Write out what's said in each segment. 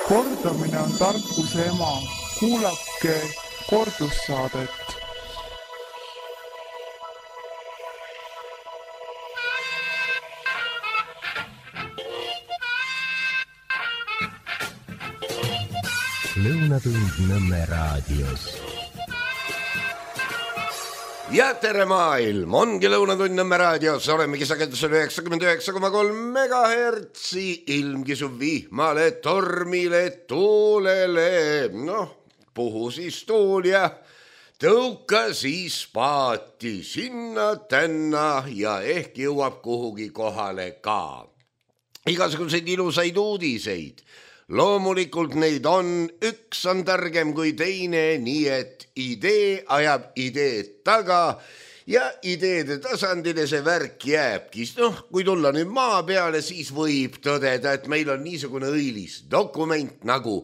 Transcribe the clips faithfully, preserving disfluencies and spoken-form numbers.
Kordamine on tarkuse ema. Kuulake kordussaadet. Lõunatund Nõmme raadios. Ja tere maailm, ongi Lõunatund Nõmme raadios, olemegi sagedusel üheksakümmend üheksa koma kolm megahertsi, ilm kisub vihmale, tormile, tuulele, noh, puhu siis tuul ja tõuka siis paati sinna-tänna ja ehk jõuab kuhugi kohale ka. Igasuguseid ilusaid uudiseid. Loomulikult neid on, üks on targem kui teine, nii et idee ajab ideed taga ja ideede tasandile see värk jääbki. Noh, kui tulla nüüd maa peale, siis võib tõdeda, et meil on niisugune õilis dokument nagu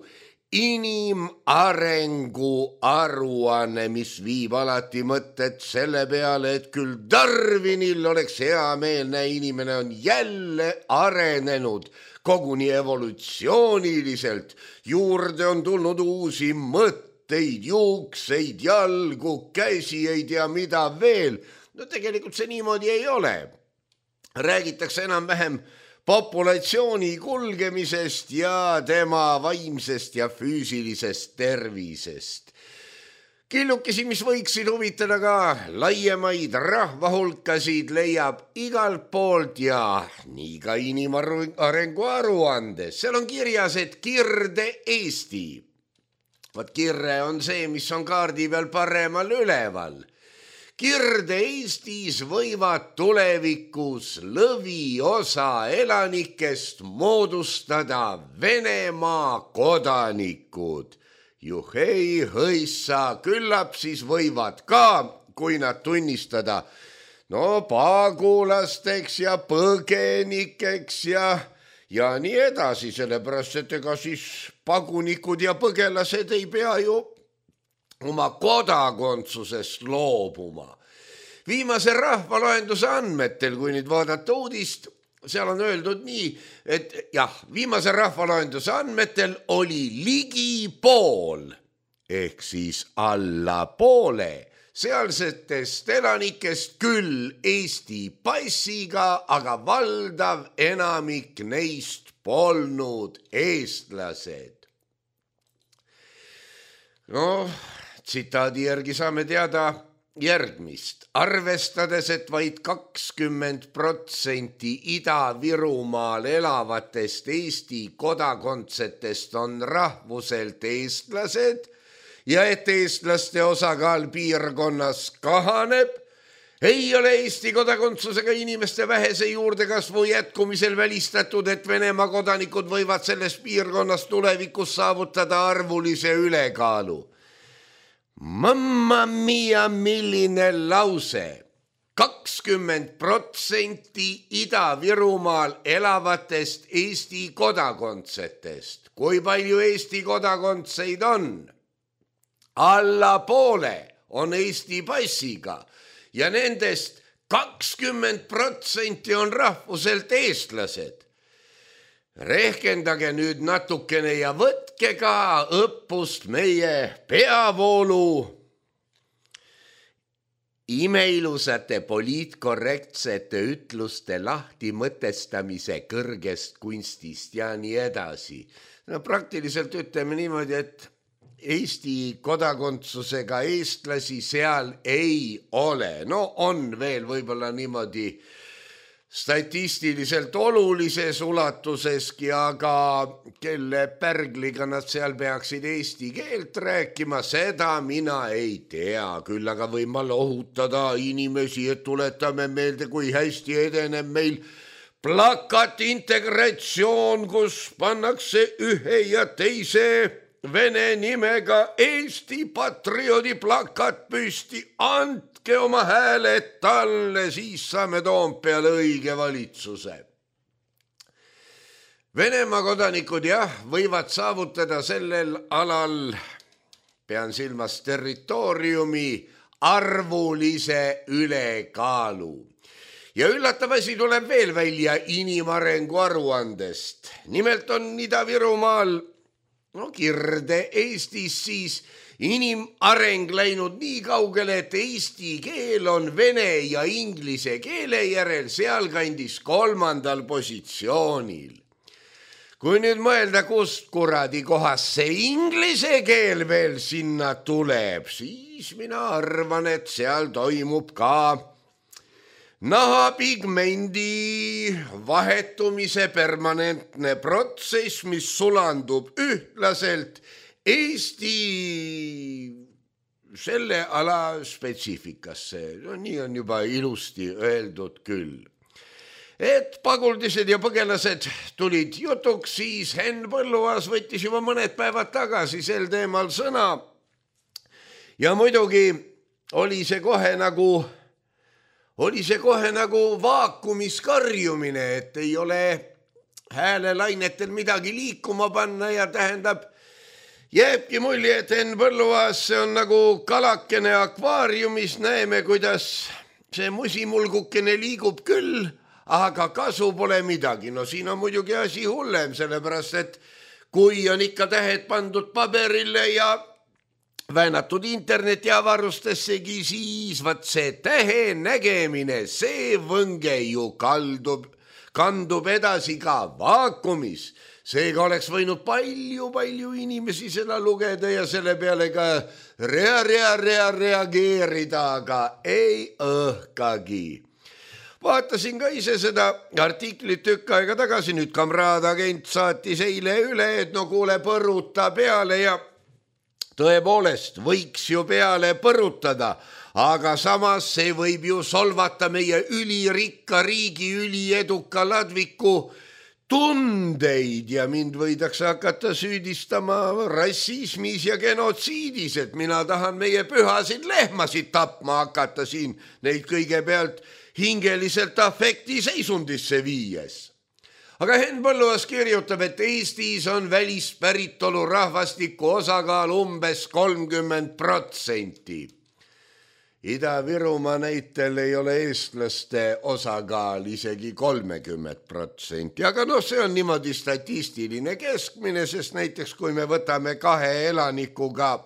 inimarengu aruanne, mis viib alati mõtted selle peale, et küll Darwinil oleks hea meelne, inimene on jälle arenenud. Koguni evolutsiooniliselt juurde on tulnud uusi mõtteid, juukseid, jalgu, käsi ei tea mida veel. No tegelikult see niimoodi ei ole. Räägitakse enam-vähem populatsiooni kulgemisest ja tema vaimsest ja füüsilisest tervisest. Killukesi, mis võiksid huvitada ka laiemaid rahvahulkasid, leiab igalt poolt ja nii ka inimarengu aruandes. Seal on kirjas, et Kirde Eesti. Vaat kirre on see, mis on kaardi peal paremal üleval. Kirde Eestis võivad tulevikus lõviosa elanikest moodustada Venemaa kodanikud. Juhei, hõissa, küllap siis võivad ka, kui nad tunnistada, no pagulasteks ja põgenikeks ja, ja nii edasi, sellepärast, et ega siis pagunikud ja põgelased ei pea ju oma kodakondsusest loobuma. Viimase rahvaloenduse andmetel, kui nüüd vaadata uudist, seal on öeldud nii, et jah, viimase rahvaloenduse andmetel oli ligi pool, ehk siis alla poole sealsetest elanikest küll Eesti passiga, aga valdav enamik neist polnud eestlased. No, tsitaadi järgi saame teada järgmist. Arvestades, et vaid kakskümmend protsenti Ida-Virumaal elavatest Eesti kodakondsetest on rahvuselt eestlased ja et eestlaste osakaal piirkonnas kahaneb, ei ole Eesti kodakondsusega inimeste vähese juurdekasvu jätkumisel välistatud, et Venemaa kodanikud võivad selles piirkonnas tulevikus saavutada arvulise ülekaalu. Mamma mia, milline lause. kakskümmend protsenti Ida-Virumaal elavatest Eesti kodakondsetest. Kui palju Eesti kodakondseid on? Alla poole on Eesti passiga ja nendest kakskümmend protsenti on rahvuselt eestlased. Rehkendage nüüd natukene ja võtke ka õppust meie peavoolu imeilusate poliitkorrektsete ütluste lahti mõtestamise kõrgest kunstist ja nii edasi. No praktiliselt ütleme niimoodi, et Eesti kodakondsusega eestlasi seal ei ole. No on veel võib-olla niimoodi statistiliselt olulises ulatuseski, aga kelle pärgliga nad seal peaksid eesti keelt rääkima, seda mina ei tea. Küll aga võin ma lohutada inimesi, et tuletame meelde, kui hästi edeneb meil plakat integratsioon, kus pannakse ühe ja teise vene nimega Eesti patrioodi plakat püsti. Andke oma hääled talle, siis saame Toompeale õige valitsuse. Venemaa kodanikud jah, võivad saavutada sellel alal, pean silmas territooriumi, arvulise ülekaalu. Ja üllatav asi tuleb veel välja inimarengu aruandest. Nimelt on Ida-Virumaal no Kirde Eestis siis inimareng läinud nii kaugele, et eesti keel on vene ja inglise keele järel sealkandis kolmandal positsioonil. Kui nüüd mõelda, kust kuradi kohast see inglise keel veel sinna tuleb, siis mina arvan, et seal toimub ka nahapigmendi vahetumise permanentne protsess, mis sulandub ühtlaselt Eesti selle ala spetsiifikasse. No, nii on juba ilusti öeldud küll. Et paguldised ja põgelased tulid jutuks, siis Henn Põlluaas võttis juba mõned päevad tagasi sel teemal sõna. Ja muidugi oli see kohe nagu, oli see kohe nagu vaakumis karjumine, et ei ole häälelainetel midagi liikuma panna ja tähendab, jääbki mulje, et Henn Põlluaas see on nagu kalakene akvaariumis, näeme, kuidas see musimulgukene liigub küll, aga kasu pole midagi. No siin on muidugi asi hullem, sellepärast, et kui on ikka tähed pandud paberile ja väänatud interneti avarustessegi, siis vaat see tähe nägemine, see võnge ju kaldub, kandub edasi ka vaakumis. Seega oleks võinud palju-palju inimesi seda lugeda ja selle peale ka rea, rea, rea, reageerida, aga ei õhkagi. Vaatasin ka ise seda artiklit tükk aega tagasi, nüüd kamraadagent saatis eile üle, et no kuule, põruta peale ja tõepoolest võiks ju peale põrutada, aga samas see võib ju solvata meie ülirikka riigi ülieduka ladviku tundeid ja mind võidakse hakata süüdistama rassismis ja genotsiidis, et mina tahan meie pühasid lehmasid tapma hakata siin neid kõigepealt hingeliselt afekti seisundisse viies. Aga Henn Põlluaas kirjutab, et Eestis on välispäritolu rahvastiku osakaal umbes kolmkümmend protsenti. Ida-Virumaa näitel ei ole eestlaste osakaal isegi kolmkümmend protsenti, aga noh, see on niimoodi statistiline keskmine, sest näiteks kui me võtame kahe elanikuga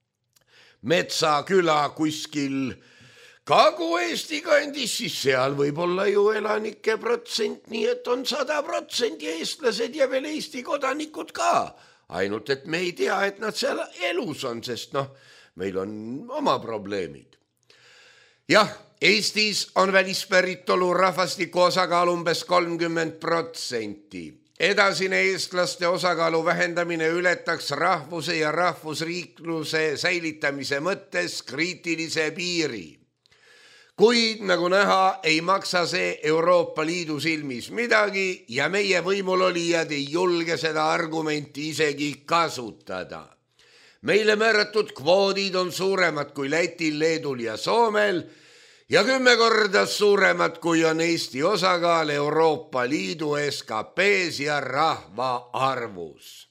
metsaküla kuskil Kagu-Eesti kandis, siis seal võib olla ju elanike protsent, nii et on sada protsenti eestlased ja veel Eesti kodanikud ka. Ainult, et me ei tea, et nad seal elus on, sest noh, meil on oma probleemid. Jah, Eestis on välispäritolu rahvastiku osakaal umbes kolmkümmend protsenti. Edasine eestlaste osakaalu vähendamine ületaks rahvuse ja rahvusriikluse säilitamise mõttes kriitilise piiri. Kuid nagu näha, ei maksa see Euroopa Liidu silmis midagi ja meie võimulolijad ei julge seda argumenti isegi kasutada. Meile määratud kvoodid on suuremad kui Lätil, Leedul ja Soomel ja kümme korda suuremad kui on Eesti osakaal Euroopa Liidu S K P-s ja rahva arvus.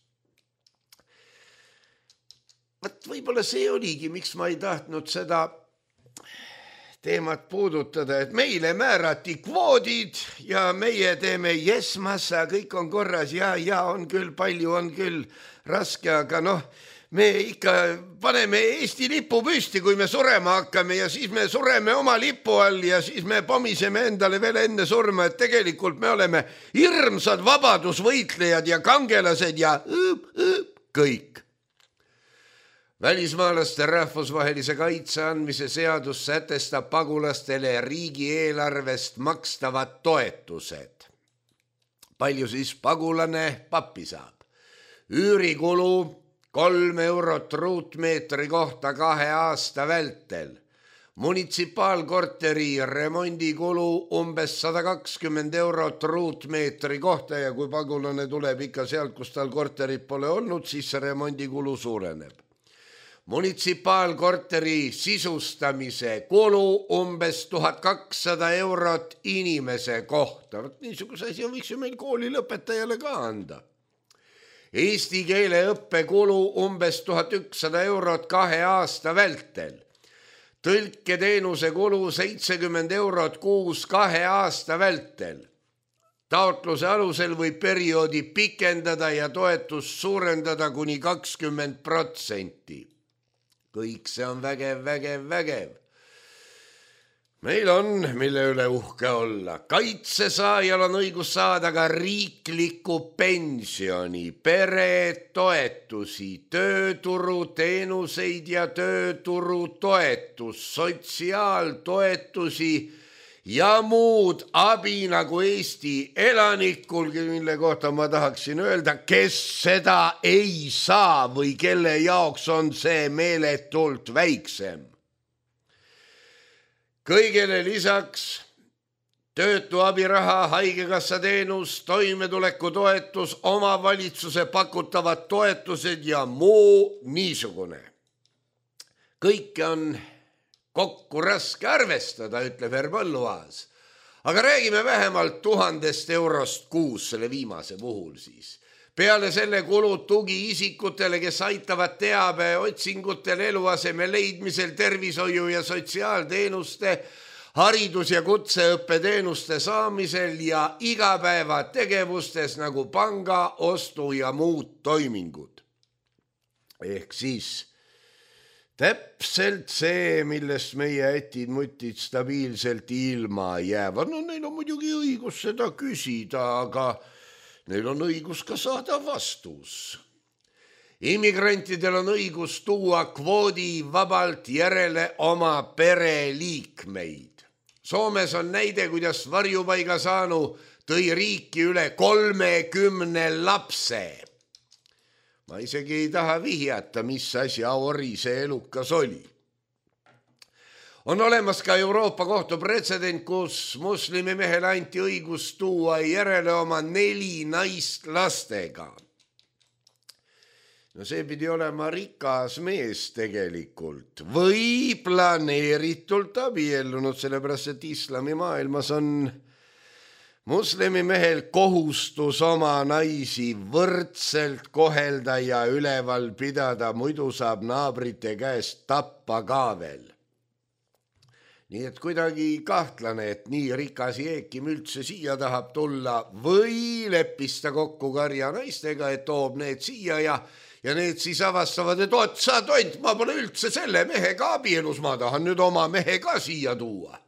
Võt võib-olla see oligi, miks ma ei tahtnud seda teemat puudutada, et meile määrati kvoodid ja meie teeme yes massa, kõik on korras ja, ja on küll palju, on küll raske, aga noh, me ikka paneme Eesti lipu püsti, kui me surema hakkame ja siis me sureme oma lipu all ja siis me pomiseme endale veel enne surma, et tegelikult me oleme hirmsad vabadusvõitlejad ja kangelased ja õõp, õõp, kõik. Välismaalaste rahvusvahelise kaitse andmise seadus sätestab pagulastele riigieelarvest makstavad toetused. Palju siis pagulane pappi saab? Üürikulu kolm eurot ruutmeetri kohta kahe aasta vältel. Munitsipaalkorteri remondikulu umbes sada kakskümmend eurot ruutmeetri kohta ja kui pagulane tuleb ikka sealt, kus tal korterit pole olnud, siis see remondikulu suureneb. Munitsipaalkorteri sisustamise kulu umbes tuhat kakssada eurot inimese kohta. Niisuguse asi võiks ju meil koolilõpetajale ka anda. Eesti keele õppekulu umbes tuhat ükssada eurot kahe aasta vältel. Tõlketeenuse kulu seitsekümmend eurot kuus kahe aasta vältel. Taotluse alusel või perioodi pikendada ja toetust suurendada kuni kakskümmend protsenti. Kõik see on vägev, vägev, vägev. Meil on, mille üle uhke olla. Kaitsesaajal on õigus saada ka riiklikku pensioni, peretoetusi, tööturuteenuseid ja tööturutoetus, sotsiaaltoetusi ja muud abi nagu Eesti elanikul, mille kohta ma tahaksin öelda, kes seda ei saa või kelle jaoks on see meeletult väiksem. Kõigele lisaks töötu abiraha, haigekassa teenus, toimetuleku toetus, omavalitsuse pakutavad toetused ja muu niisugune. Kõike on kokku raske arvestada, ütleb Herr Põlluaas. Aga räägime vähemalt tuhandest eurost kuus selle viimase puhul siis. Peale selle kulud tugiisikutele, kes aitavad teabe otsingutel, eluaseme leidmisel, tervishoiu ja sotsiaalteenuste, haridus- ja kutseõppeteenuste saamisel ja igapäevategevustes nagu panga, ostu ja muud toimingud. Ehk siis täpselt see, millest meie ätid-mutid stabiilselt ilma jäävad. No neil on muidugi õigus seda küsida, aga neil on õigus ka saada vastus. Immigrantidel on õigus tuua kvoodi vabalt järele oma pereliikmeid. Soomes on näide, kuidas varjupaiga saanu tõi riiki üle kolmekümne lapse. Ma isegi ei taha vihjata, mis asja ori see elukas oli. On olemas ka Euroopa kohtu pretsedent, kus muslimi mehele anti õigus tuua järele oma neli naist lastega. No see pidi olema rikas mees tegelikult või planeeritult abiellunud, sellepärast et islami maailmas on muslimi mehel kohustus oma naisi võrdselt kohelda ja üleval pidada, muidu saab naabrite käest tappa ka veel. Nii et kuidagi kahtlane, et nii rikas Jeekim üldse siia tahab tulla või leppista kokku karja naistega, et toob need siia ja, ja need siis avastavad, et oot, sa tont, ma pole üldse selle mehega abielus, ma tahan nüüd oma mehe ka siia tuua.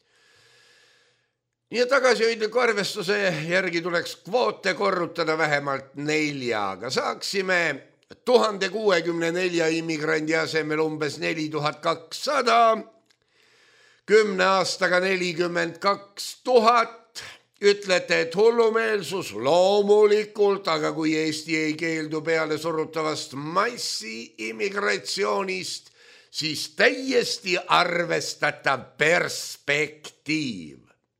Nii et tagasihoidliku arvestuse järgi tuleks kvoote korrutada vähemalt neljaga. Saaksime tuhande kuuekümne nelja immigrandi asemel umbes neli tuhat kakssada, kümne aastaga nelikümmend kaks tuhat, ütlete, et hullumeelsus loomulikult, aga kui Eesti ei keeldu peale surutavast massi immigratsioonist, siis täiesti arvestatav perspektiiv.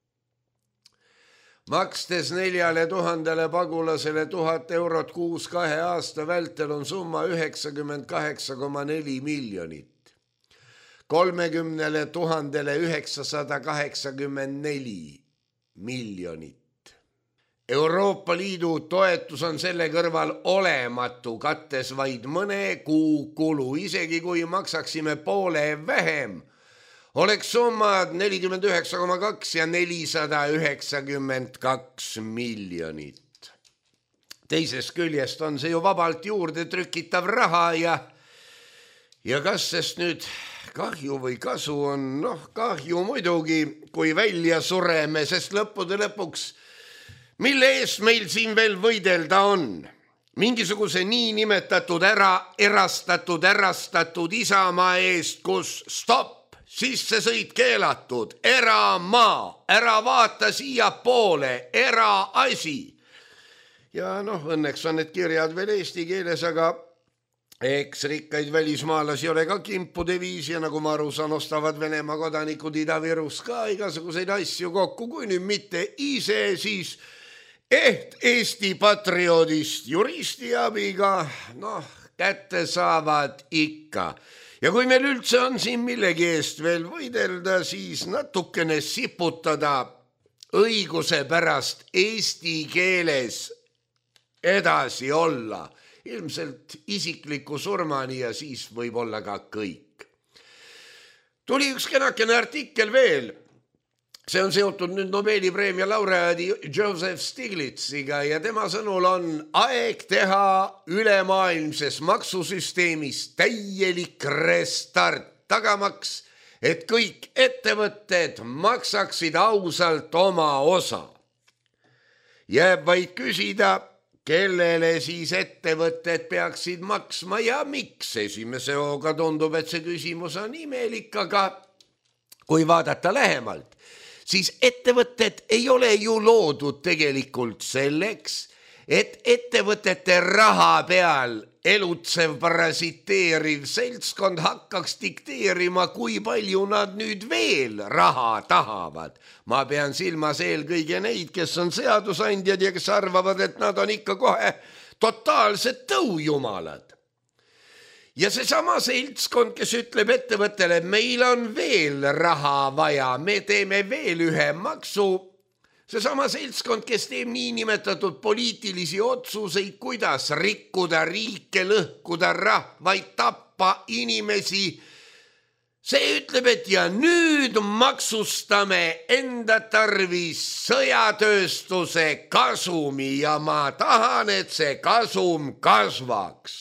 Makstes neljale tuhandele pagulasele tuhat eurot kuus kahe aasta vältel on summa üheksakümmend kaheksa koma neli miljonit. kolmekümnele tuhandele üheksasada kaheksakümmend neli miljonit. Euroopa Liidu toetus on selle kõrval olematu, kattes vaid mõne kuu kulu, isegi kui maksaksime poole vähem. Oleks summad nelikümmend üheksa koma kaks ja nelisada üheksakümmend kaks miljonit. Teisest küljest on see ju vabalt juurde trükitav raha ja, ja kas sest nüüd kahju või kasu on, noh kahju muidugi, kui välja sureme, sest lõppude lõpuks, mille eest meil siin veel võidelda on? Mingisuguse nii nimetatud ära, erastatud, ärastatud isamaa eest, kus stopp, sissesõit keelatud, eramaa, ära vaata siia poole, eraasi. Ja noh, õnneks on need kirjad veel eesti keeles, aga eks rikkaid välismaalasi ole ka kimpude viis ja nagu ma aru saan, ostavad Venemaa kodanikud Ida-Virus ka igasuguseid asju kokku, kui nüüd mitte ise, siis eht Eesti patrioodist juristi abiga, noh, kätte saavad ikka. Ja kui meil üldse on siin millegi eest veel võidelda, siis natukene siputada õiguse pärast eesti keeles edasi olla. Ilmselt isikliku surmani ja siis võib olla ka kõik. Tuli üks kenakene artikkel veel. see on seotud nüüd Nobeli preemia laureaadi Joseph Stiglitsiga ja tema sõnul on aeg teha ülemaailmses maksusüsteemis täielik restart, tagamaks, et kõik ettevõtted maksaksid ausalt oma osa. Jääb vaid küsida, kellele siis ettevõtted peaksid maksma ja miks. Esimese hooga tundub, et see küsimus on imelik, aga kui vaadata lähemalt, siis ettevõtted ei ole ju loodud tegelikult selleks, et ettevõtete raha peal elutsev parasiteeriv seltskond hakkaks dikteerima, kui palju nad nüüd veel raha tahavad. Ma pean silmas eelkõige neid, kes on seadusandjad ja kes arvavad, et nad on ikka kohe totaalsed tõujumalad. Ja see sama seltskond, kes ütleb ettevõttele, meil on veel raha vaja, me teeme veel ühe maksu. See sama seltskond, kes teeb niinimetatud poliitilisi otsuseid, kuidas rikkuda riike, lõhkuda rahvaid, tappa inimesi. See ütleb, et ja nüüd maksustame enda tarvis sõjatööstuse kasumi ja ma tahan, et see kasum kasvaks.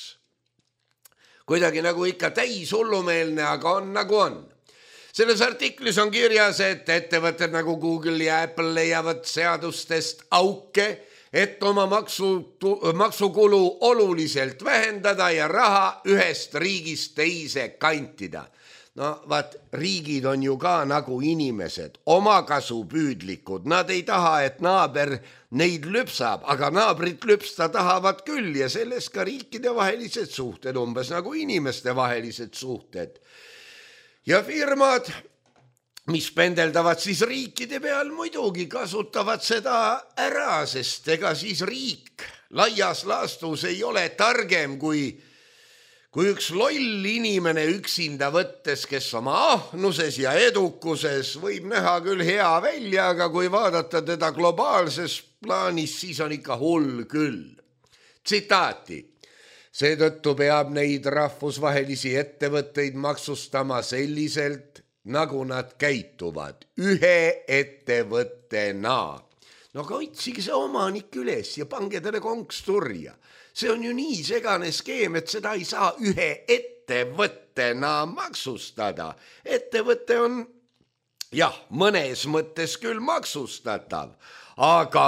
Kuidagi nagu ikka täis hullumeelne, aga on nagu on. Selles artiklis on kirjas, et ettevõtted nagu Google ja Apple leiavad seadustest auke, et oma maksu, maksukulu oluliselt vähendada ja raha ühest riigist teise kantida. No vaat, riigid on ju ka nagu inimesed, omakasupüüdlikud. Nad ei taha, et naaber neid lüpsab, aga naabrit lüpsta tahavad küll ja selles ka riikide vahelised suhted, umbes nagu inimeste vahelised suhted. Ja firmad, mis pendeldavad siis riikide peal, muidugi kasutavad seda ära, sest ega siis riik laias laastus ei ole targem kui Kui üks loll inimene üksinda võttes, kes oma ahnuses ja edukuses võib näha küll hea välja, aga kui vaadata teda globaalses plaanis, siis on ikka hull küll. Tsitaati. Seetõttu peab neid rahvusvahelisi ettevõtteid maksustama selliselt, nagu nad käituvad, ühe ettevõttena. No aga otsige see omanik üles ja pange talle konks turja. See on ju nii segane skeem, et seda ei saa ühe ettevõttena maksustada. Ettevõte on, jah, mõnes mõttes küll maksustatav, aga,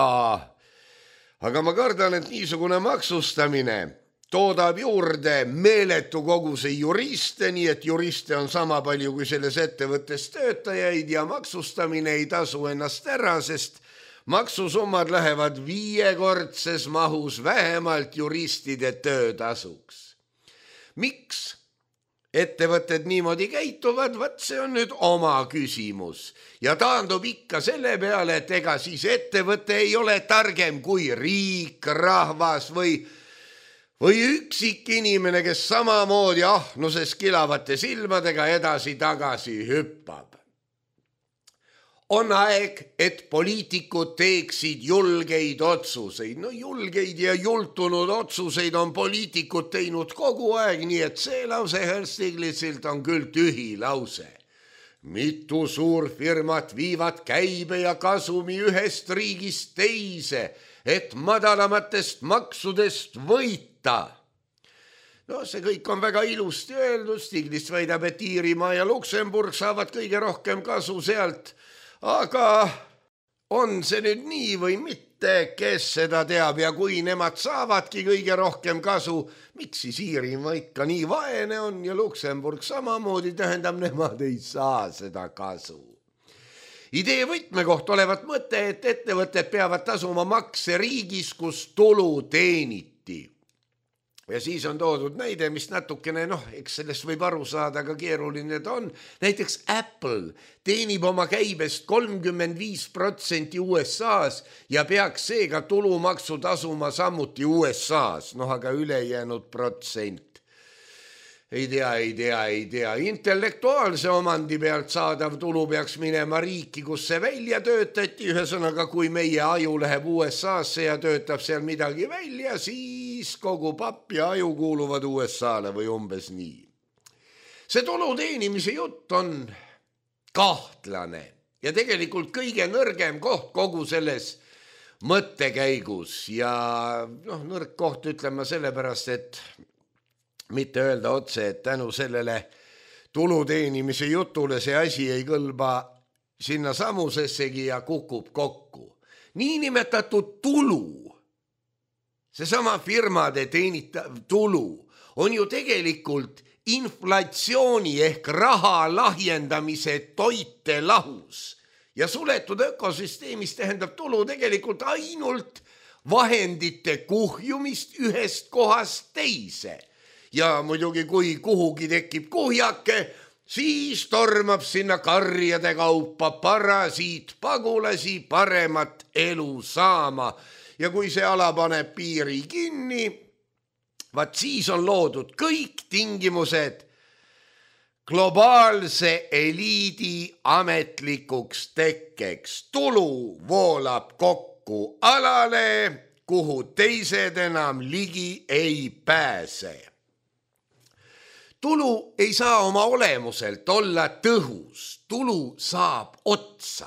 aga ma kardan, et niisugune maksustamine toodab juurde meeletu koguse juriste, nii et juriste on sama palju kui selles ettevõttes töötajaid ja maksustamine ei tasu ennast ära, sest maksusummad lähevad viiekordses mahus vähemalt juristide töötasuks. Miks ettevõtted niimoodi käituvad, võt see on nüüd oma küsimus. Ja taandub ikka selle peale, et ega siis ettevõte ei ole targem kui riik, rahvas või, või üksik inimene, kes samamoodi ahnuses kilavate silmadega edasi-tagasi hüppab. On aeg, et poliitikud teeksid julgeid otsuseid. No julgeid ja jultunud otsuseid on poliitikud teinud kogu aeg, nii et see lause Herr Stiglitsilt on küll tühi lause. Mitu suurfirmat viivad käibe ja kasumi ühest riigist teise, et madalamatest maksudest võita. No see kõik on väga ilusti öeldud. Stiglitz väidab, et Iirimaa ja Luksemburg saavad kõige rohkem kasu sealt. Aga on see nüüd nii või mitte, kes seda teab ja kui nemad saavadki kõige rohkem kasu, miks siis Iirimaa ikka nii vaene on ja Luksemburg samamoodi, tähendab, nemad ei saa seda kasu. Idee võtmekoht olevat mõte, et ettevõtted peavad tasuma makse riigis, kus tulu teeniti. Ja siis on toodud näide, mis natukene, noh, eks sellest võib aru saada, aga keeruline ta on. Näiteks Apple teenib oma käibest kolmkümmend viis protsenti U S A-s ja peaks seega tulumaksu tasuma samuti U S A-s, noh, aga ülejäänud protsent. Ei tea, ei tea, ei tea. Intellektuaalse omandi pealt saadav tulu peaks minema riiki, kus see välja töötati. Ühesõnaga, kui meie aju läheb U S A-sse ja töötab seal midagi välja, siis kogu papp ja aju kuuluvad U S A-le või umbes nii. See tulu teenimise jutt on kahtlane. ja tegelikult kõige nõrgem koht kogu selles mõttekäigus ja noh, nõrk koht ütlema sellepärast, et mitte öelda otse, et tänu sellele tuluteenimise jutule see asi ei kõlba sinna samusessegi ja kukub kokku. Niinimetatud tulu, seesama firmade teenitav tulu on ju tegelikult inflatsiooni ehk raha lahjendamise toite lahus. Ja suletud ökosüsteemis tähendab tulu tegelikult ainult vahendite kuhjumist ühest kohast teise. Ja muidugi kui kuhugi tekib kuhjake, siis tormab sinna karjade kaupa parasiit pagulasi paremat elu saama. Ja kui see ala paneb piiri kinni, vaat siis on loodud kõik tingimused globaalse eliidi ametlikuks tekkeks. Tulu voolab kokku alale, kuhu teised enam ligi ei pääse. Tulu ei saa oma olemuselt olla tõhus. Tulu saab otsa.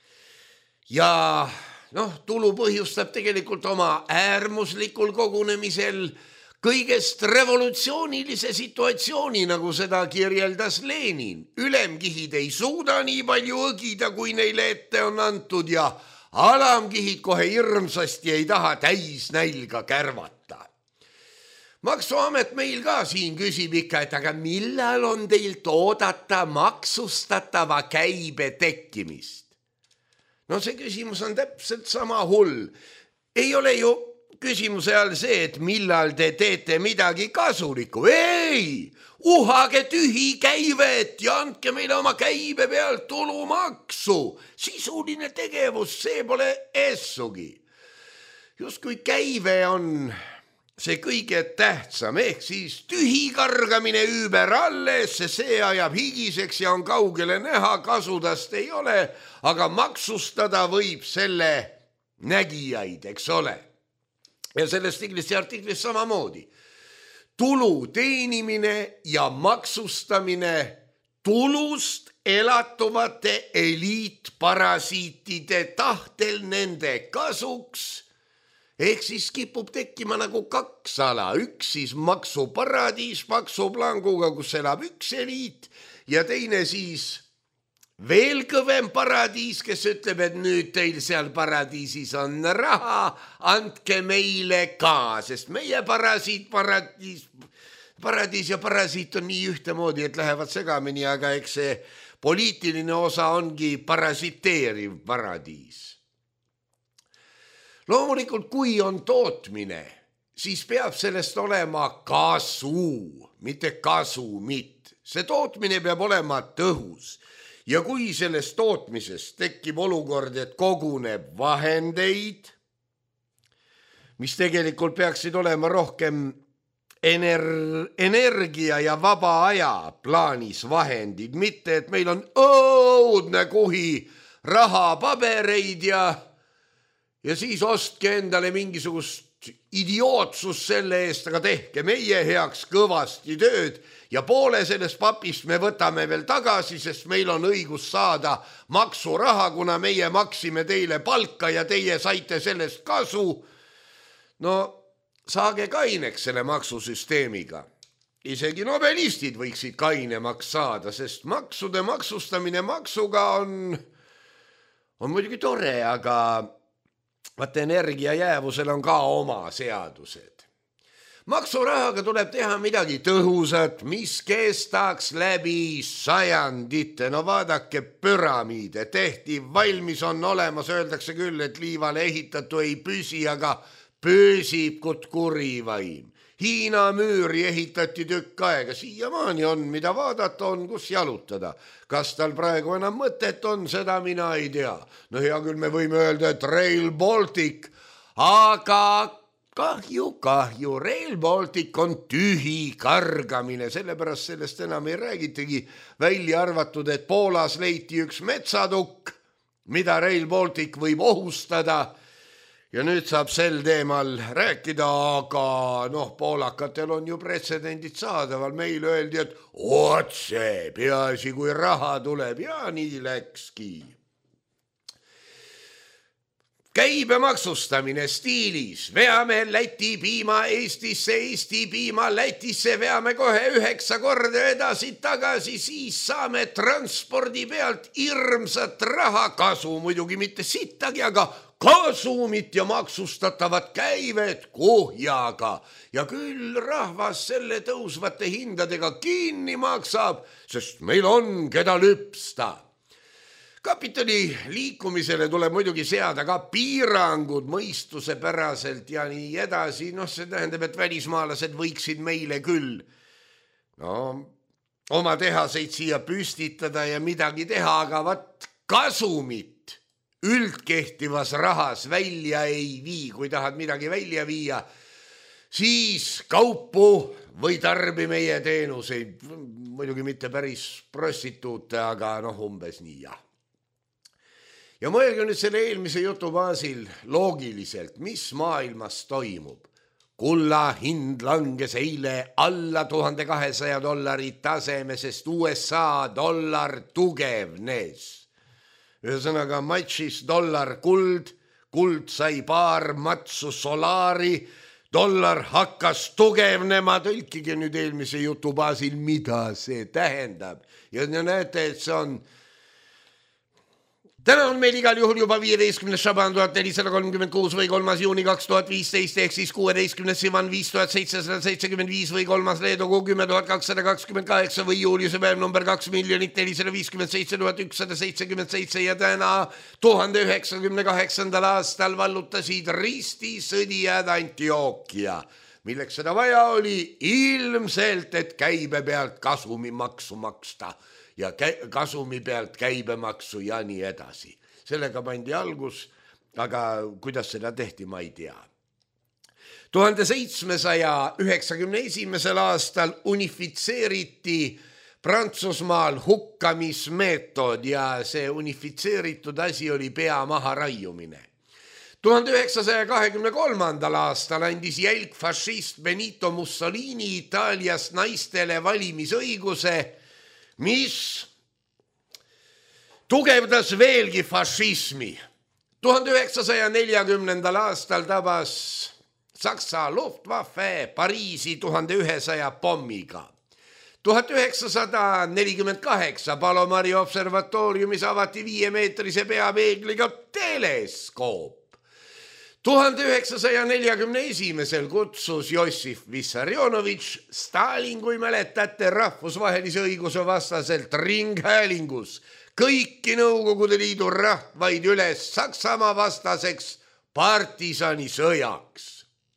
Ja noh, tulu põhjustab tegelikult oma äärmuslikul kogunemisel kõigest revolutsioonilise situatsiooni, nagu seda kirjeldas Lenin. Ülemkihid ei suuda nii palju õgida, kui neile ette on antud ja alamkihid kohe hirmsasti ei taha täis nälga kärvata. Maksuamet meil ka siin küsib ikka, et aga millal on teilt oodata maksustatava käibe tekkimist? No see küsimus on täpselt sama hull. Ei ole ju küsimuse all see, et millal te teete midagi kasulikku. Ei, uhage tühi käivet ja andke meile oma käibe pealt tulumaksu. Sisuline tegevus, see pole essugi. Just kui käive on see kõige tähtsam, ehk siis tühi kargamine üüber alles, see ajab higiseks ja on kaugele näha, kasudast ei ole, aga maksustada võib selle nägijaid, eks ole. Ja sellest Inglissi artiklis samamoodi. Tulu teenimine ja maksustamine tulust elatuvate eliitparasiitide tahtel nende kasuks, ehk siis kipub tekkima nagu kaks ala. Üks siis maksuparadiis maksuplanguga, kus elab üks eliit ja teine siis veel kõvem paradiis, kes ütleb, et nüüd teil seal paradiisis on raha, andke meile ka, sest meie parasiit, paradiis, paradiis ja parasiit on nii ühtemoodi, et lähevad segamini, aga eks see poliitiline osa ongi parasiteeriv paradiis. Loomulikult, kui on tootmine, siis peab sellest olema kasu, mitte kasumit. See tootmine peab olema tõhus. Ja kui sellest tootmisest tekib olukord, et koguneb vahendeid, mis tegelikult peaksid olema rohkem ener- energia ja vaba aja plaanis vahendid, mitte et meil on õudne kuhi rahapabereid ja, ja siis ostke endale mingisugust idiootsus selle eest, aga tehke meie heaks kõvasti tööd ja poole sellest papist me võtame veel tagasi, sest meil on õigus saada maksuraha, kuna meie maksime teile palka ja teie saite sellest kasu. No saage kaineks selle maksusüsteemiga. Isegi nobelistid võiksid kainemaks saada, sest maksude maksustamine maksuga on, on muidugi tore, aga vaata energia jäävusel on ka oma seadused. Maksurahaga tuleb teha midagi tõhusat, mis kestaks läbi sajandite. No vaadake püramiide, tehti valmis, on olemas, öeldakse küll, et liivale ehitatu ei püsi, aga pöösib kut kurivaim. Hiina müüri ehitati tükk aega, siiamaani on, mida vaadata on, kus jalutada. Kas tal praegu enam mõtet on, seda mina ei tea. No hea küll, me võime öelda, et Rail Baltic, aga kahju, kahju, Rail Baltic on tühi kargamine, sellepärast sellest enam ei räägitegi, välja arvatud, et Poolas leiti üks metsatukk, mida Rail Baltic võib ohustada ja nüüd saab sel teemal rääkida, aga noh, poolakatel on ju pretsedendid saadaval, meil öeldi, et otse, peaasi kui raha tuleb ja nii läkski. käibemaksustamine stiilis, veame Läti piima Eestisse, Eesti piima Lätisse, veame kohe üheksa korda edasi tagasi, siis saame transpordi pealt hirmsat rahakasu, muidugi mitte sittagi, aga kasumit ja maksustatavat käivet kuhjaga. Ja küll rahvas selle tõusvate hindadega kinni maksab, sest meil on keda lüpsta. Kapitali liikumisele tuleb muidugi seada ka piirangud mõistuse päraselt ja nii edasi. Noh, see tähendab, et välismaalased võiksid meile küll no, oma tehaseid siia püstitada ja midagi teha, aga vat kasumit üldkehtivas rahas välja ei vii. Kui tahad midagi välja viia, siis kaupu või tarbi meie teenuseid. Muidugi mitte päris prostituute, aga noh, umbes nii jah. Ja mõelge nüüd selle eelmise jutu baasil loogiliselt, mis maailmas toimub. Kulla hind langes eile alla tuhande kahesaja dollari taseme, sest U S A dollar tugevnes. Ühesõnaga matšis dollar kuld, kuld sai paar matsu solaari, dollar hakkas tugevnema, tõlkige nüüd eelmise jutu baasil, mida see tähendab. Ja näete, et see on täna on meil igal juhul juba viieteistkümnes Šaban tuhat nelisada kolmkümmend kuus või kolmas juuni kaks tuhat viisteist ehk siis kuueteistkümnes Sivan viis tuhat seitsesada seitsekümmend viis või kolmas Leedu kuu kümme tuhat kakssada kakskümmend kaheksa või juuliuse päev number kaks miljonit nelisada viiskümmend seitse tuhat ükssada seitsekümmend seitse ja täna tuhande üheksakümne kaheksandal aastal vallutasid ristisõdijad Antioquia, milleks seda vaja oli ilmselt, et käibe pealt kasumi maksu maksta ja kasumi pealt käibemaksu ja nii edasi. Sellega pandi algus, aga kuidas seda tehti, ma ei tea. tuhande seitsmesaja üheksakümne esimesel aastal unifitseeriti Prantsusmaal hukkamismeetod ja see unifitseeritud asi oli pea maha raiumine. tuhande üheksasaja kahekümne kolmandal aastal andis jälg fašist Benito Mussolini Itaalias naistele valimisõiguse, mis tugevdas veelgi fašismi. tuhande üheksasaja neljakümnendal aastal tabas Saksa Luftwaffe Pariisi tuhande ühesaja pommiga. tuhat üheksasada nelikümmend kaheksa Palomari observatooriumis avati viiemeetrise peapeegliga teleskoop. tuhande üheksasaja neljakümne esimesel kutsus Jossif Vissarionovitš Stalin, kui mäletate, rahvusvahelise õiguse vastaselt ringhäälingus kõiki Nõukogude Liidu rahvaid üles Saksamaa vastaseks partisanisõjaks.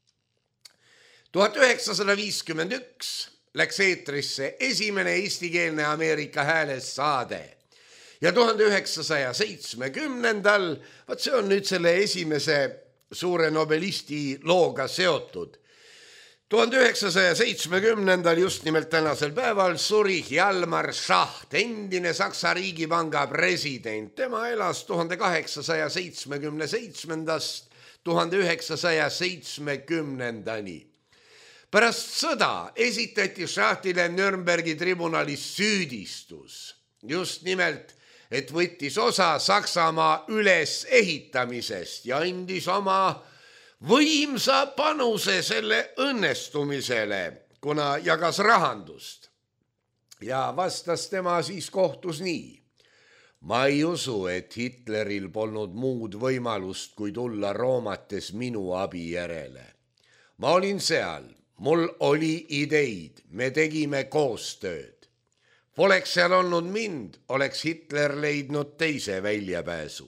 tuhat üheksasada viiskümmend üks läks eetrisse esimene eestikeelne Ameerika Hääles saade ja tuhande üheksasaja seitsmekümnendal, vaat see on nüüd selle esimese suure nobelisti looga seotud. tuhande üheksasaja seitsmekümnendal just nimelt tänasel päeval suri Hjalmar Schacht, endine Saksa riigipanga president. Tema elas tuhande kaheksasaja seitsmekümne seitsmendast tuhande üheksasaja seitsmekümnendani. Pärast sõda esitati Schachtile Nürnbergi tribunalis süüdistus. Just nimelt, et võttis osa Saksamaa ülesehitamisest ja andis oma võimsa panuse selle õnnestumisele, kuna jagas rahandust. Ja vastas tema siis kohtus nii. Ma ei usu, et Hitleril polnud muud võimalust, kui tulla Roomates minu abi järele. Ma olin seal, mul oli ideid, me tegime koostööd. Poleks seal olnud mind, oleks Hitler leidnud teise väljapääsu.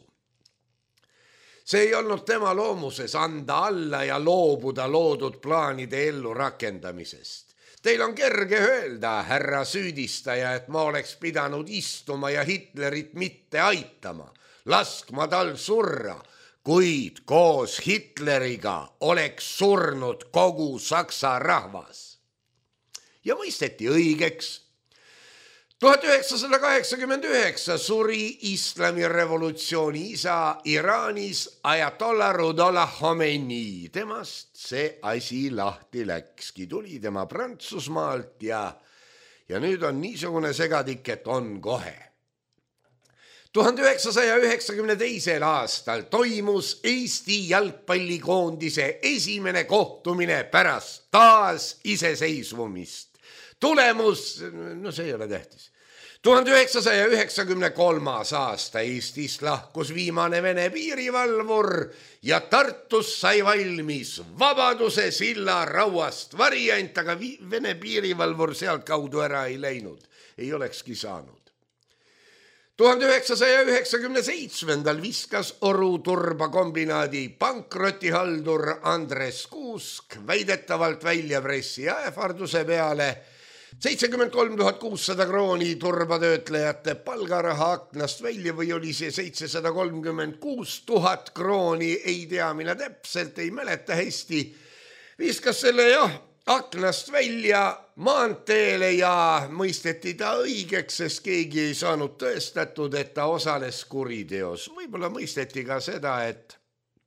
See ei olnud tema loomuses anda alla ja loobuda loodud plaanide ellu rakendamisest. Teil on kerge öelda, härra süüdistaja, et ma oleks pidanud istuma ja Hitlerit mitte aitama, laskma tal surra, kuid koos Hitleriga oleks surnud kogu Saksa rahvas. Ja mõisteti õigeks. tuhat üheksasada kaheksakümmend üheksa suri islami revolutsiooni isa Iraanis Ayatollah Ruhollah Khomeini. Temast see asi lahti läkski, tuli tema Prantsusmaalt ja, ja nüüd on niisugune segadik, et on kohe. tuhande üheksasaja üheksakümne teisel aastal toimus Eesti jalgpallikoondise esimene kohtumine pärast taas iseseisvumist. Tulemus, no see ei ole tähtis. tuhande üheksasaja üheksakümne kolmas aasta Eestist lahkus viimane Vene piirivalvur ja Tartus sai valmis Vabaduse silla rauast variant, aga Vene piirivalvur sealt kaudu ära ei läinud. Ei olekski saanud. tuhande üheksasaja üheksakümne seitsmendal viskas Oru turbakombinaadi pankrotihaldur Andres Kuusk väidetavalt välja pressi ähvarduse peale seitsekümmend kolm tuhat kuussada krooni turbatöötlejate palgaraha aknast välja või oli see seitsesada kolmkümmend kuus tuhat krooni, ei tea mina täpselt, ei mäleta hästi. Viskas selle jah aknast välja maanteele ja mõisteti ta õigeks, sest keegi ei saanud tõestatud, et ta osales kuriteos. Võib-olla mõisteti ka seda, et,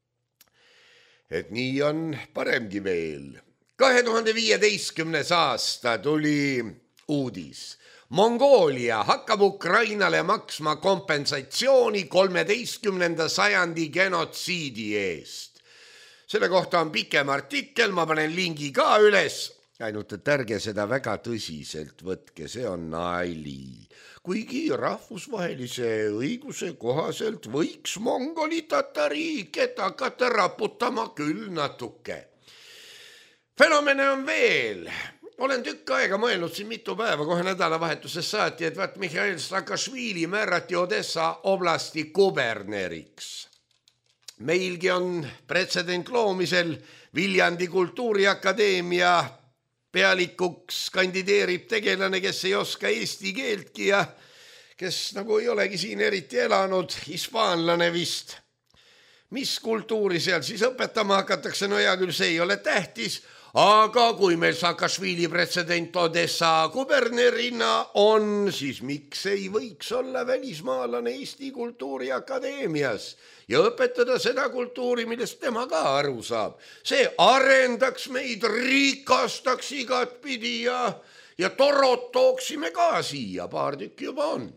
et nii on paremgi veel. kahe tuhande viieteistkümnes aasta tuli uudis. Mongoolia hakkab Ukrainale maksma kompensatsiooni kolmeteistkümnenda sajandi genotsiidi eest. Selle kohta on pikem artikkel, ma panen lingi ka üles. Ainult, et ärge seda väga tõsiselt võtke, see on nali. Kuigi rahvusvahelise õiguse kohaselt võiks Mongoli tatariiket hakata raputama küll natuke. Fenomene on veel. Olen tükk aega mõelnud siin mitu päeva kohe nädalavahetuses saati, et vaat Mihhail Saakašvili määrati Odessa oblasti kuberneriks. Meilgi on pretsedent loomisel Viljandi Kultuuriakadeemia pealikuks kandideerib tegelane, kes ei oska eesti keeltki ja kes nagu ei olegi siin eriti elanud, hispaanlane vist. Mis kultuuri seal siis õpetama hakatakse, no hea küll, see ei ole tähtis. Aga kui meil Saakašvili pretsedent Odessa kubernerina on, siis miks ei võiks olla välismaalane Eesti Kultuuriakadeemias ja õpetada seda kultuuri, millest tema ka aru saab. See arendaks meid, rikastaks igatpidi ja, ja torot tooksime ka siia, paar tükki juba on.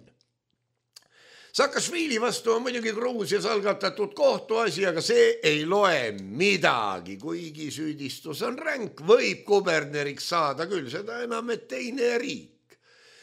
Saakašvili vastu on muidugi Gruusias algatatud kohtuasi, aga see ei loe midagi, kuigi süüdistus on ränk, võib kuberneriks saada küll, seda enam, et teine riik.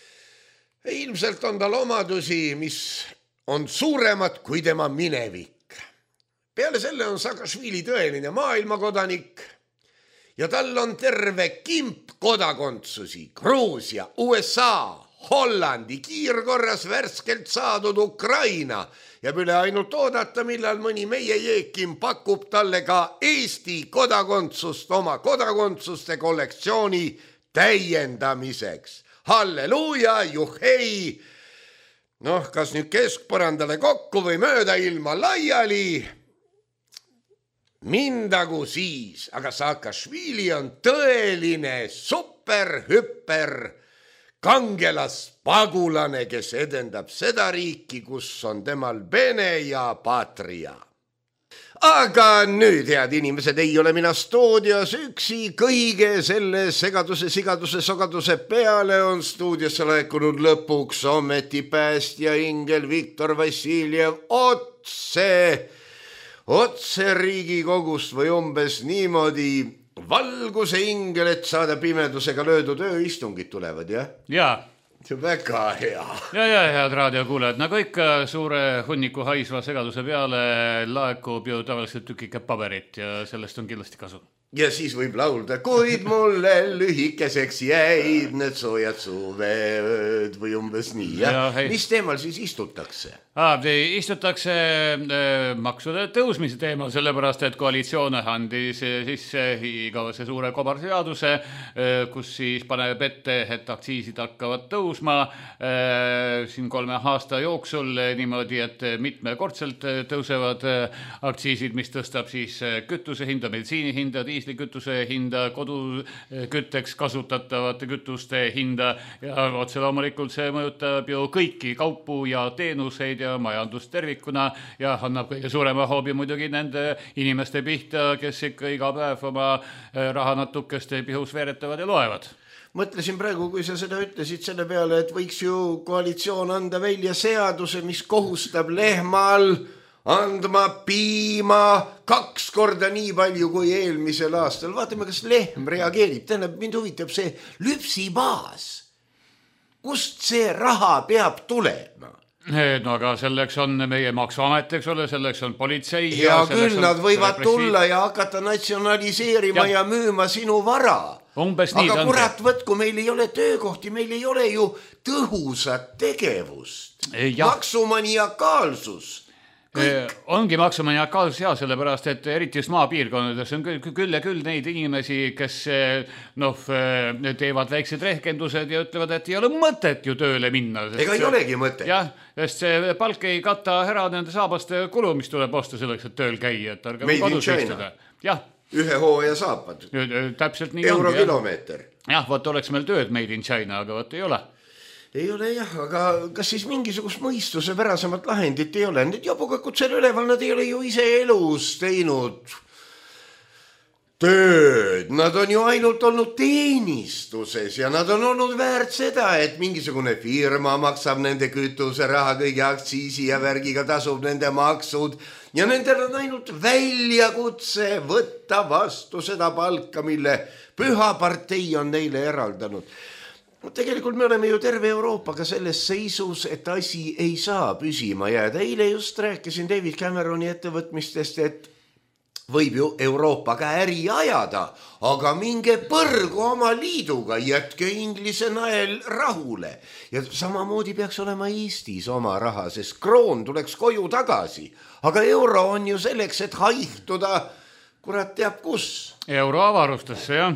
Ilmselt on tal omadusi, mis on suuremad kui tema minevik. Peale selle on Saakašvili tõeline maailmakodanik ja tal on terve kimp kodakondsusi, Gruusia, U S A, Hollandi, kiirkorras värskelt saadud Ukraina ja üle ainult oodata, millal mõni meie jeekim pakub talle ka Eesti kodakondsust oma kodakondsuste kollektsiooni täiendamiseks. Halleluuja, juhhei! Noh, kas nüüd keskpõrandale kokku või mööda ilma laiali? Mindagu siis, aga Saakašvili on tõeline superhüpper kangelas pagulane, kes edendab seda riiki, kus on temal bene ja patria. Aga nüüd, head inimesed, ei ole mina stuudios üksi, kõige selle segaduse, sigaduse, sogaduse peale on stuudiosse laekunud lõpuks ometi päästja ingel Viktor Vassiljev otse, otse Riigikogust või umbes niimoodi valguse ingel, et saada pimedusega löödud ööistungid tulevad, jah? Jaa. See on väga hea. Ja, ja, head raadiokuulajad, nagu ikka suure hunniku haisva segaduse peale laekub ju tavaliselt tükike paberit ja sellest on kindlasti kasu. Ja siis võib laulda, kuid mulle lühikeseks jäid need soojad suveööd või umbes nii. Ja, ja, mis teemal siis istutakse? Ah, istutakse äh, maksude tõusmise teemal, sellepärast, et koalitsioon andis sisse igavese suure kobarseaduse, äh, kus siis paneb ette, et aktsiisid hakkavad tõusma äh, siin kolme aasta jooksul niimoodi, et mitmekordselt tõusevad äh, aktsiisid, mis tõstab siis kütuse hinda, meditsiini hinda, diislikütuse hinda, kodukütteks kasutatavate kütuste hinda ja otse loomulikult see mõjutab ju kõiki kaupu ja teenuseid ja ja majandust tervikuna ja annab kõige suurema hoobi muidugi nende inimeste pihta, kes ikka iga päev oma raha natukest pihus veeretavad ja loevad. Mõtlesin praegu, kui sa seda ütlesid selle peale, et võiks ju koalitsioon anda välja seaduse, mis kohustab lehmal andma piima kaks korda nii palju kui eelmisel aastal. Vaatame, kas lehm reageerib. Tähendab, mind huvitab see lüpsibaas. Kust see raha peab tulema? No aga selleks on meie maksuamet, eks ole, selleks on politsei. Ja, ja küll nad võivad tulla ja hakata natsionaliseerima ja, ja müüma sinu vara. Umbes aga kurat, võtku, meil ei ole töökohti, meil ei ole ju tõhusat tegevust. Ja. Maksumaniakaalsus. Kõik. Ongi maksumaniakaalsus hea, sellepärast, et eriti just maapiirkonnades on küll ja küll neid inimesi, kes noh, teevad väiksed rehkendused ja ütlevad, et ei ole mõtet ju tööle minna. Ega ei olegi mõtet. Jah, sest see palk ei kata ära nende saabaste kulu, mis tuleb osta selleks, et tööl käia. Et Made in China. Jah. Ühe hooaja saapad. Täpselt nii Eurokilomeeter. Jah, võt oleks meil tööd Made in China, aga võt ei ole. Ei ole jah, aga kas siis mingisugust mõistuse pärasemat lahendit ei ole? Need jobukakud seal üleval, nad ei ole ju ise elus teinud tööd. Nad on ju ainult olnud teenistuses ja nad on olnud väärt seda, et mingisugune firma maksab nende kütuse raha kõige aktsiisi ja värgiga tasub nende maksud ja nendel on ainult väljakutse võtta vastu seda palka, mille püha partei on neile eraldanud. Tegelikult me oleme ju terve Euroopaga selles seisus, et asi ei saa püsima jääda. Eile just rääkisin David Cameroni ettevõtmistest, et võib ju Euroopaga äri ajada, aga minge põrgu oma liiduga, jätke Inglise nael rahule. Ja samamoodi peaks olema Eestis oma raha, sest kroon tuleks koju tagasi. Aga euro on ju selleks, et haihtuda, kurat teab kus. Euroavarustesse, jah.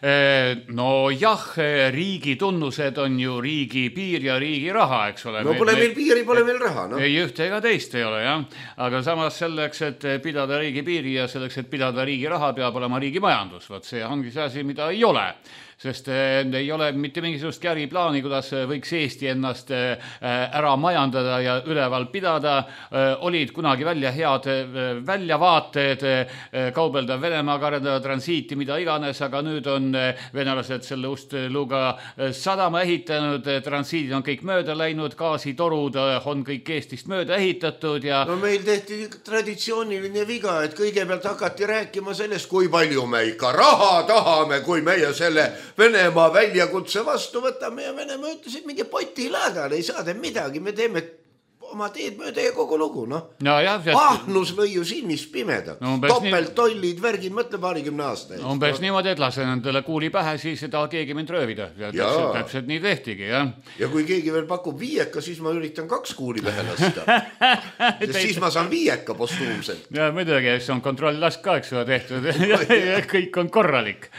No jah, riigi tunnused on ju riigi piir ja riigi raha, eks ole. No pole meil piiri, pole meil raha, no. Ei ühte ega teist ei ole, jah. Aga samas selleks, et pidada riigi piiri ja selleks, et pidada riigi raha, peab olema riigi majandus. Vaat see ongi see asi, mida ei ole. Sest ei ole mitte mingisugust käriplaani, kuidas võiks Eesti ennast ära majandada ja üleval pidada. Olid kunagi välja head väljavaated, kaubelda Venemaaga, arendada transiiti, mida iganes, aga nüüd on venelased selle Ust-Luga sadama ehitanud, transiidid on kõik mööda läinud, gaasitorud on kõik Eestist mööda ehitatud ja... No meil tehti traditsiooniline viga, et kõigepealt hakati rääkima sellest, kui palju me ikka raha tahame, kui meie selle Venemaa väljakutse vastu võtame ja Venemaa ütles, et mingi poti laadal ei saada midagi, me teeme oma teed mööda ja kogu lugu, noh. No, jah, sest... Ahnus lõi ju silmis pimeda. No, Topelt tollid, värgid, mõtle paarikümne aasta. No, umbes no. Niimoodi, et lasen endale kuuli pähe, siis ei taha keegi mind röövida. Ja täpselt, täpselt nii tehtigi, jah. Ja kui keegi veel pakub viieka, siis ma üritan kaks kuuli pähe lasta. Siis ma saan viieka postuumselt. Ja muidugi, siis on kontrollilask ka, eks ole, tehtud. Ja kõik on korralik.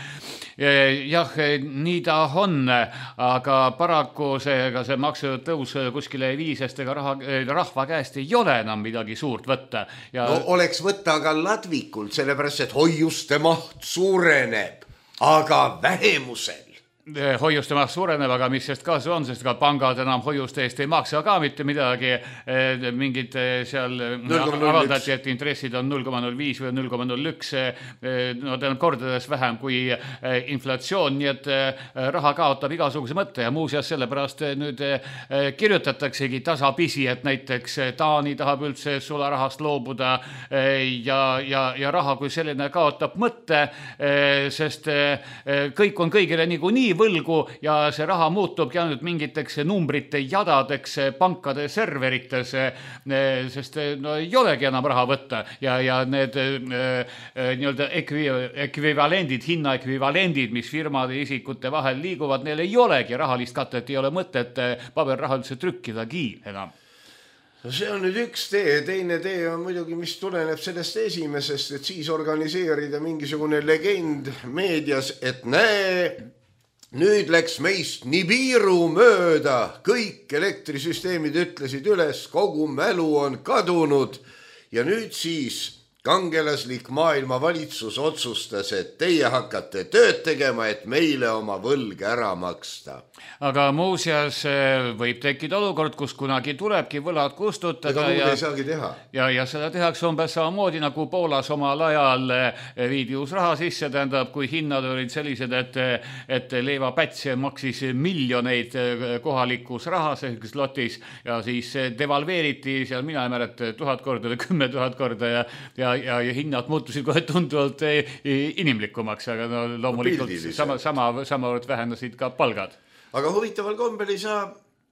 Jah, nii ta on, aga paraku see, see maksutõus kuskile ei vii, sest ega raha, rahva käest ei ole enam midagi suurt võtta. Ja... No oleks võtta aga ladvikult, sellepärast, et hoiuste maht suureneb, aga vähemusel. Hoiuste maht suureneb, aga mis sest kasu on, sest ka pangad enam hoiuste eest ei maksa ka mitte midagi. Mingid seal avaldati, et intressid on null koma null viis või null koma null üks, no ta on kordades vähem kui inflatsioon, nii et raha kaotab igasuguse mõtte ja muuseas sellepärast nüüd kirjutataksegi tasapisi, et näiteks Taani tahab üldse sularahast loobuda ja, ja, ja raha kui selline kaotab mõtte, sest kõik on kõigile niiku nii võlgu ja see raha muutubki ainult mingiteks numbrite jadadeks pankade serverites, sest no ei olegi enam raha võtta ja, ja need nii-öelda ekvivalendid, hinnaekvivalendid, mis firmade isikute vahel liiguvad, neil ei olegi rahalist katet, ei ole mõtet paberraha üldse trükkidagi enam. No see on nüüd üks tee, teine tee on muidugi, mis tuleneb sellest esimesest, et siis organiseerida mingisugune legend meedias, et näe, nüüd läks meist Nibiru mööda, kõik elektrisüsteemid ütlesid üles, kogu mälu on kadunud ja nüüd siis kangelaslik maailma valitsus otsustas, et teie hakkate tööd tegema, et meile oma võlg ära maksta. Aga muuseas võib tekkida olukord, kus kunagi tulebki võlad kustutada. Ega muud ei saagi teha. Ja, ja seda tehakse umbes samamoodi nagu Poolas omal ajal viidi uus raha sisse, tähendab, kui hinnad olid sellised, et, et leivapäts maksis miljoneid kohalikus rahas, lotis, ja siis devalveeriti, seal mina ei mäleta, tuhat korda või kümme tuhat korda ja, ja, ja, ja hinnad muutusid kohe tunduvalt inimlikumaks, aga no, loomulikult no, sama, sama, samavõrd vähendasid ka palgad. Aga huvitaval kombel ei saa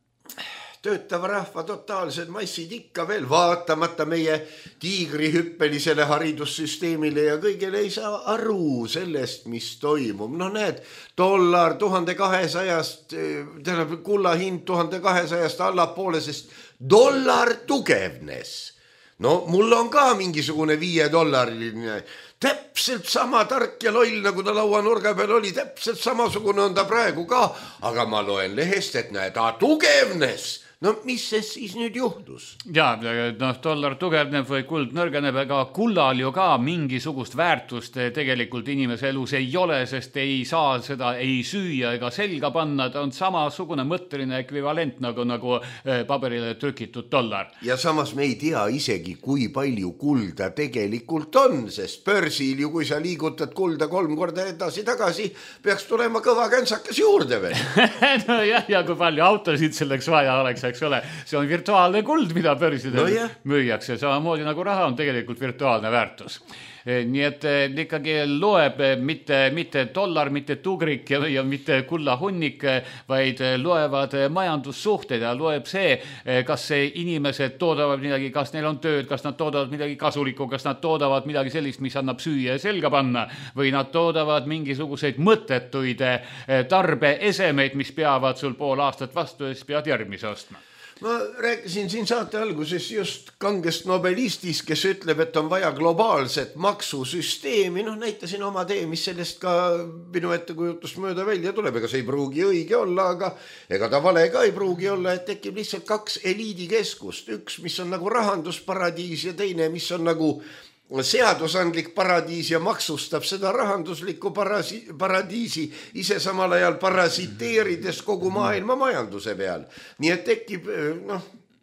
töötava rahva totaalsed massid ikka veel vaatamata meie tiigrihüppelisele haridussüsteemile ja kõigele ei saa aru sellest, mis toimub. No näed, dollar tuhande kahesajast, tähendab kulla hind tuhande kahesajast allapoole, sest dollar tugevnes. No mul on ka mingisugune viie dollariline, täpselt sama tark ja loll, nagu ta lauanurga peal oli, täpselt samasugune on ta praegu ka, aga ma loen lehest, et näe, ta tugevnes. No mis see siis nüüd juhtus? Ja, noh, dollar tugevneb või kuld nõrgeneb, aga kullal ju ka mingisugust väärtust tegelikult inimese elus ei ole, sest ei saa seda ei süüa ega selga panna, ta on samasugune mõtteline ekvivalent nagu, nagu paberile trükitud dollar. Ja samas me ei tea isegi, kui palju kulda tegelikult on, sest börsil ju, kui sa liigutad kulda kolm korda edasi-tagasi, peaks tulema kõva käntsakas juurde veel. No jah, ja kui palju autosid selleks vaja oleks, eks ole, see on virtuaalne kuld, mida börsidel no yeah. müüakse, samamoodi nagu raha on tegelikult virtuaalne väärtus. Nii et ikkagi loeb mitte, mitte dollar, mitte tugrik ja, ja mitte kulla hunnik, vaid loevad majandussuhted ja loeb see, kas inimesed toodavad midagi, kas neil on tööd, kas nad toodavad midagi kasulikku, kas nad toodavad midagi sellist, mis annab süüa ja selga panna või nad toodavad mingisuguseid mõttetuid tarbeesemeid, mis peavad sul pool aastat vastu ja siis pead järgmise ostma. Ma rääkisin siin saate alguses just kangest nobelistis, kes ütleb, et on vaja globaalset maksusüsteemi. Noh, näitasin oma tee, mis sellest ka minu ettekujutust mööda välja tuleb. Ega see ei pruugi õige olla, aga ega ta vale ka ei pruugi olla, et tekib lihtsalt kaks eliidikeskust. Üks, mis on nagu rahandusparadiis ja teine, mis on nagu seadusandlik paradiis ja maksustab seda rahanduslikku parasi, paradiisi ise samal ajal parasiteerides kogu maailma majanduse peal. Nii et tekib noh,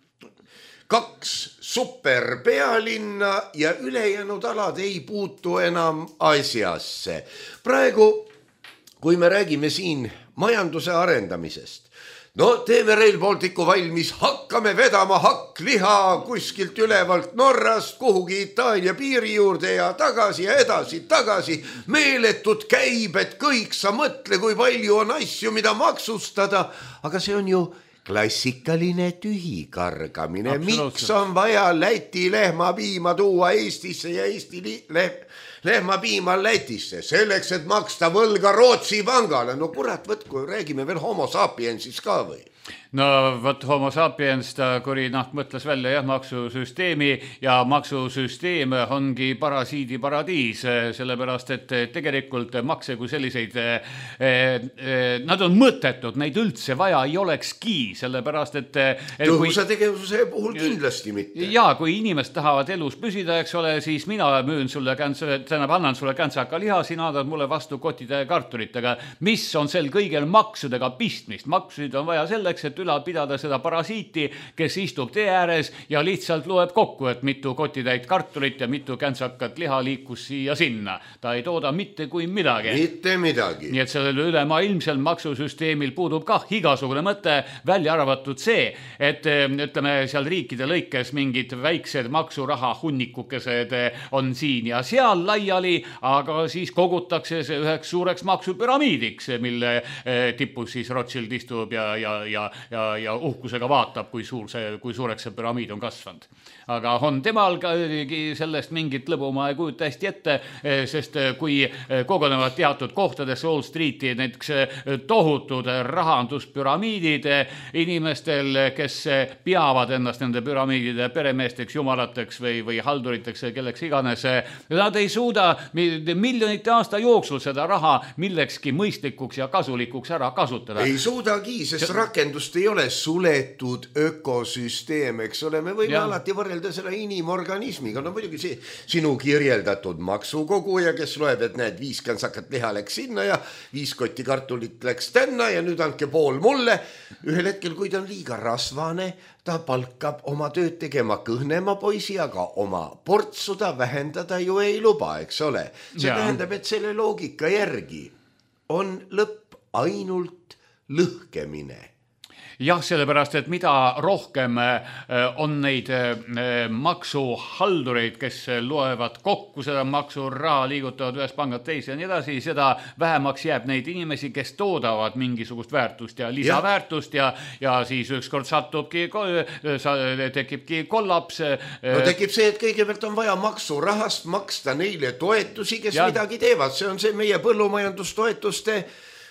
kaks superpealinna ja ülejäänud alad ei puutu enam asjasse. Praegu, kui me räägime siin majanduse arendamisest, no teeme Rail Balticu valmis, hakkame vedama hakkliha kuskilt ülevalt Norrast kuhugi Itaalia piiri juurde ja tagasi ja edasi, tagasi. Meeletud käibed, kõik, sa mõtle, kui palju on asju, mida maksustada, aga see on ju klassikaline tühikargamine. Miks on vaja Läti lehmapiima tuua Eestisse ja Eesti li- leh- lehmapiima Lätisse? Selleks, et maksta võlga Rootsi pangale. No kurat, võt, kui räägime veel homo sapiensis ka või? No võt homo sapiens ta kuri noh, mõtles välja jah, maksusüsteemi ja maksusüsteem ongi parasiidi paradiis, sellepärast et tegelikult makse kui selliseid nad on mõttetud, neid üldse vaja ei olekski, sellepärast et tõhusa tegevuse puhul kindlasti mitte. Ja kui inimesed tahavad elus püsida, eks ole, siis mina müün sulle käntsa, tähendab, annan sulle käntsaka liha, sina annad mulle vastu kotide kartulitega. Mis on sel kõigel maksudega pistmist? Maksusid on vaja selleks, et üle pidada seda parasiiti, kes istub tee ääres ja lihtsalt loeb kokku, et mitu kotitäit kartulit ja mitu käntsakat liha liikus siia sinna. Ta ei tooda mitte kui midagi. Mitte midagi. Nii et sellel ülemaailmsel maksusüsteemil puudub kah igasugune mõte, välja arvatud see, et ütleme seal riikide lõikes mingid väiksed maksuraha hunnikukesed on siin ja seal laiali, aga siis kogutakse see üheks suureks maksupüramiidiks, mille tipus siis Rothschild istub ja, ja, ja Ja, ja uhkusega vaatab, kui, suur see, kui suureks see püramiid on kasvanud. Aga on temal ka sellest mingit lõbu, ma ei kujuta hästi ette, sest kui kogunevad teatud kohtades Wall Streeti näiteks tohutud rahanduspüramiidid inimestel, kes peavad ennast nende püramiidide peremeesteks, jumalateks või, või halduriteks, kelleks iganes, nad ei suuda miljonite aasta jooksul seda raha millekski mõistlikuks ja kasulikuks ära kasutada. Ei suudagi, sest rakendust toitlust ei ole suletud ökosüsteem, eks ole, me võime ja. alati võrrelda selle inimorganismiga, no muidugi see sinu kirjeldatud maksukoguja, kes loeb, et näed, viiskümmend sakat liha läks sinna ja viis kotti kartulit läks tänna ja nüüd andke pool mulle. Ühel hetkel, kui ta on liiga rasvane, ta palkab oma tööd tegema kõhnema poisi, aga oma portsu ta vähendada ju ei luba, eks ole. See ja. tähendab, et selle loogika järgi on lõpp ainult lõhkemine. Jah, sellepärast, et mida rohkem on neid maksuhaldureid, kes loevad kokku seda maksuraha, liigutavad ühest pangad teise ja nii edasi, seda vähemaks jääb neid inimesi, kes toodavad mingisugust väärtust ja lisaväärtust ja, ja siis ükskord satubki, tekibki kollaps. No tekib see, et kõigepealt on vaja maksurahast maksta neile toetusi, kes ja. midagi teevad. See on see meie põllumajandustoetuste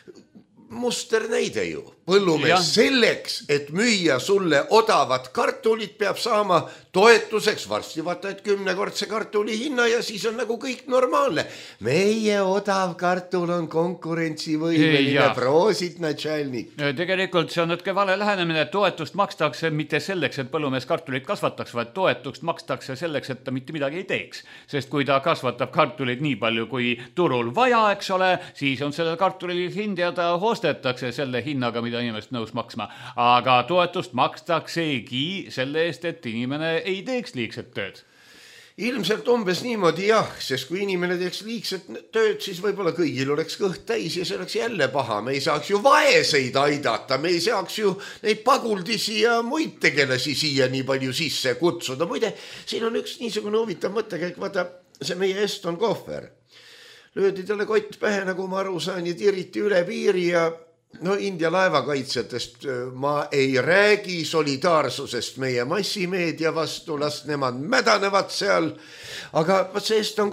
muster näide ju. Põllumees ja. selleks, et müüa sulle odavat kartulit, peab saama toetuseks varsti vaata, et kümnekordse kartuli hinna ja siis on nagu kõik normaalne. Meie odav kartul on konkurentsivõimeline, proosit natšalnik. Tegelikult see on natuke vale lähenemine, et toetust makstakse mitte selleks, et põllumees kartulit kasvataks, vaid toetust makstakse selleks, et ta mitte midagi ei teeks. Sest kui ta kasvatab kartulit nii palju, kui turul vaja, eks ole, siis on sellel kartulil hind ja ta ostetakse selle hinnaga, mida inimest nõus maksma. Aga toetust makstaksegi selle eest, et inimene ei teeks liigset tööd. Ilmselt umbes niimoodi jah, sest kui inimene teeks liigset tööd, siis võib-olla kõigil oleks kõht täis ja see oleks jälle paha. Me ei saaks ju vaeseid aidata, me ei saaks ju neid paguldisi ja muid tegelasi siia nii palju sisse kutsuda. Muide, siin on üks niisugune huvitav mõttekäik, vaata see meie Eston Kohver. Löödi talle kott pähe, nagu ma aru saan, ja tiriti üle piiri ja no India laevakaitsjatest ma ei räägi solidaarsusest meie massimeedia vastu, las nemad mädanevad seal, aga see Eston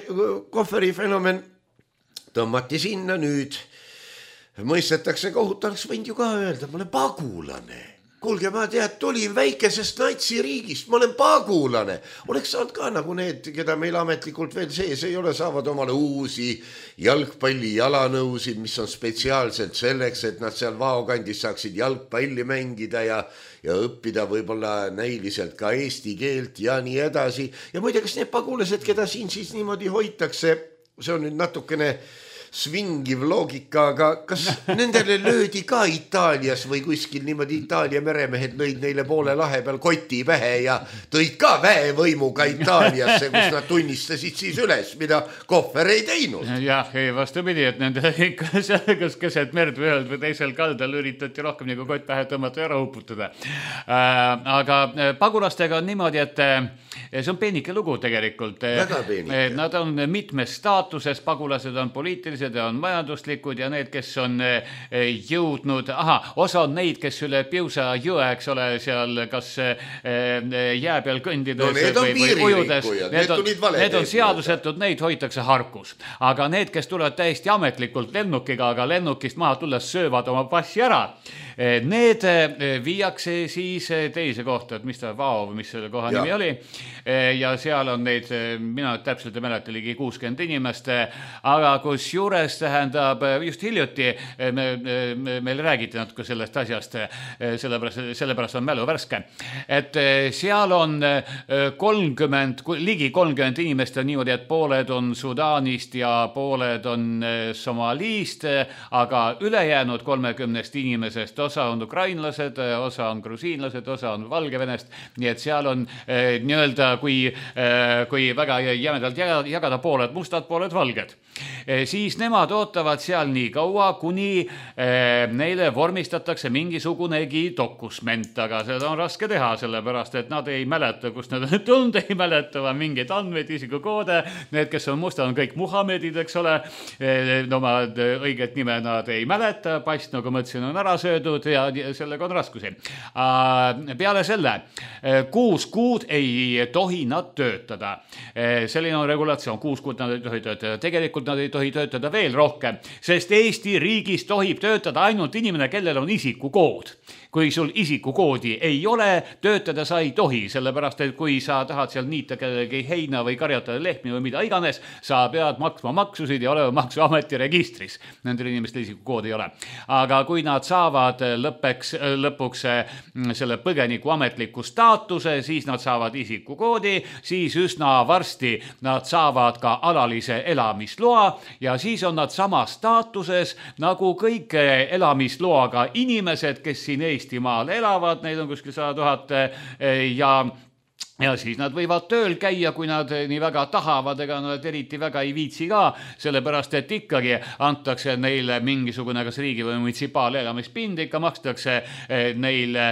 Kohveri fenomen tõmmati sinna nüüd. Mõistetakse kohut, oleks võinud ju ka öelda, ma olen pagulane. Kuulge, ma tead, tulin väikesest natsiriigist, ma olen pagulane. Oleks saanud ka nagu need, keda meil ametlikult veel sees ei ole, saavad omale uusi jalgpalli jalanõusid, mis on spetsiaalselt selleks, et nad seal vaokandis saaksid jalgpalli mängida ja, ja õppida võib-olla näiliselt ka eesti keelt ja nii edasi. Ja muide, kas need pagulased, keda siin siis niimoodi hoitakse, see on nüüd natukene svingiv loogika, aga kas nendele löödi ka Itaalias või kuskil niimoodi Itaalia meremehed lõid neile poole lahe peal koti pähe ja tõid ka väevõimuga Itaaliasse, kus nad tunnistasid siis üles, mida Kohver ei teinud. Jah, ei vastupidi, et nende ikka kas keset merd või ühel või teisel kaldal üritati rohkem nagu kott pähe tõmmata ja ära uputada. Aga pagulastega on niimoodi, et see on peenike lugu tegelikult. Väga peenike. Nad on mitmes staatuses, pagulased on poliitilised ja on majanduslikud ja need, kes on jõudnud, aha, osa on neid, kes üle Piusa jõe, eks ole, seal kas jää peal kõndides no, need või, või ujudes, need, need, on, need on seadusetud, neid hoitakse harkus. Aga need, kes tulevad täiesti ametlikult lennukiga, aga lennukist maha tulles söövad oma passi ära, need viiakse siis teise kohta, et mis ta Vao või mis selle koha ja. nimi oli. Ja seal on neid, mina täpselt ei mäleta, ligi kuuskümmend inimest, aga kus juures tähendab just hiljuti me, me, meil räägiti natuke sellest asjast, sellepärast, sellepärast on mälu värske, et seal on kolmkümmend, ligi kolmkümmend inimest on niimoodi, et pooled on Sudaanist ja pooled on Somaliist, aga ülejäänud kolmekümnest inimesest osa on ukrainlased, osa on grusiinlased, osa on Valgevenest, nii et seal on eh, nii-öelda kui, eh, kui väga jämedalt jagada pooled mustad, pooled valged. Eh, siis nemad ootavad seal nii kaua, kuni eh, neile vormistatakse mingisugunegi dokusment, aga seda on raske teha, sellepärast, et nad ei mäleta, kust nad on tulnud, ei mäleta mingeid andmeid, isikukoode, need, kes on mustad, on kõik Muhamedid, eks ole, eh, no ma õiget nime nad ei mäleta, pass, nagu mõtlesin, on ära söödud ja sellega on raskusi. Peale selle, kuus kuud ei tohi nad töötada. Selline on regulatsioon, kuus kuud nad ei tohi töötada. Tegelikult nad ei tohi töötada veel rohkem, sest Eesti riigis tohib töötada ainult inimene, kellel on isikukood. Kui sul isikukoodi ei ole, töötada sa ei tohi, sellepärast, et kui sa tahad seal niita kellegi heina või karjatada lehmi või mida iganes, sa pead maksma maksusid ja olema maksuameti registris. Nendel inimestel isikukoodi ei ole. Aga kui nad saavad lõppeks, lõpuks selle põgeniku ametliku staatuse, siis nad saavad isikukoodi, siis üsna varsti nad saavad ka alalise elamisloa ja siis on nad sama staatuses nagu kõik elamisloaga inimesed, kes siin Eestimaal elavad, neid on kuskil sada tuhat ja ja siis nad võivad tööl käia, kui nad nii väga tahavad, ega nad eriti väga ei viitsi ka, sellepärast, et ikkagi antakse neile mingisugune kas riigi või munitsipaalelamispind, ikka makstakse neile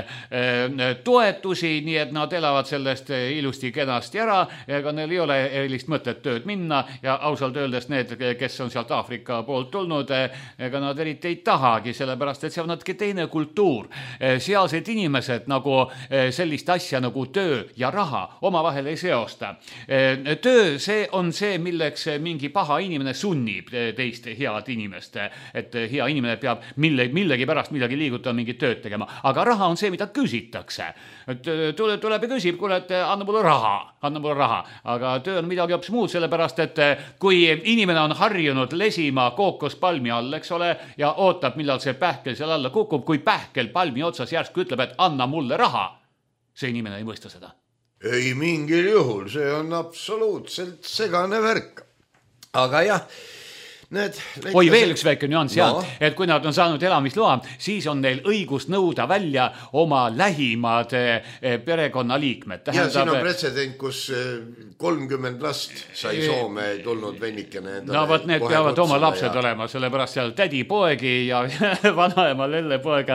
toetusi, nii et nad elavad sellest ilusti kenasti ära, ega neil ei ole erilist mõtet tööd minna ja ausalt öeldes need, kes on sealt Aafrika poolt tulnud, ega nad eriti ei tahagi, sellepärast, et see on natuke teine kultuur. Sealsed inimesed nagu sellist asja nagu töö ja raha omavahel ei seosta. Töö, see on see, milleks mingi paha inimene sunnib teist head inimest, et hea inimene peab mille, millegi pärast midagi liigutada, mingit tööd tegema. Aga raha on see, mida küsitakse. Tule, tuleb ja küsib, kuule, et anna mulle raha, anna mulle raha. Aga töö on midagi hoopis muud, sellepärast, et kui inimene on harjunud lesima kookospalmi all, eks ole, ja ootab, millal see pähkel seal alla kukub, kui pähkel palmi otsas järsku ütleb, et anna mulle raha, see inimene ei mõista seda. Ei mingil juhul, see on absoluutselt segane värk. Aga jah, need... Oi, veel üks väike nüanss, no. Et kui nad on saanud elamisloa, siis on neil õigus nõuda välja oma lähimad perekonnaliikmed. Tähendab... Ja siin on pretsedent, kus kolmkümmend last sai Soome tulnud vennikene. No võt, need peavad oma lapsed ja... olema, sellepärast seal tädi poegi ja vanaema lelle poega.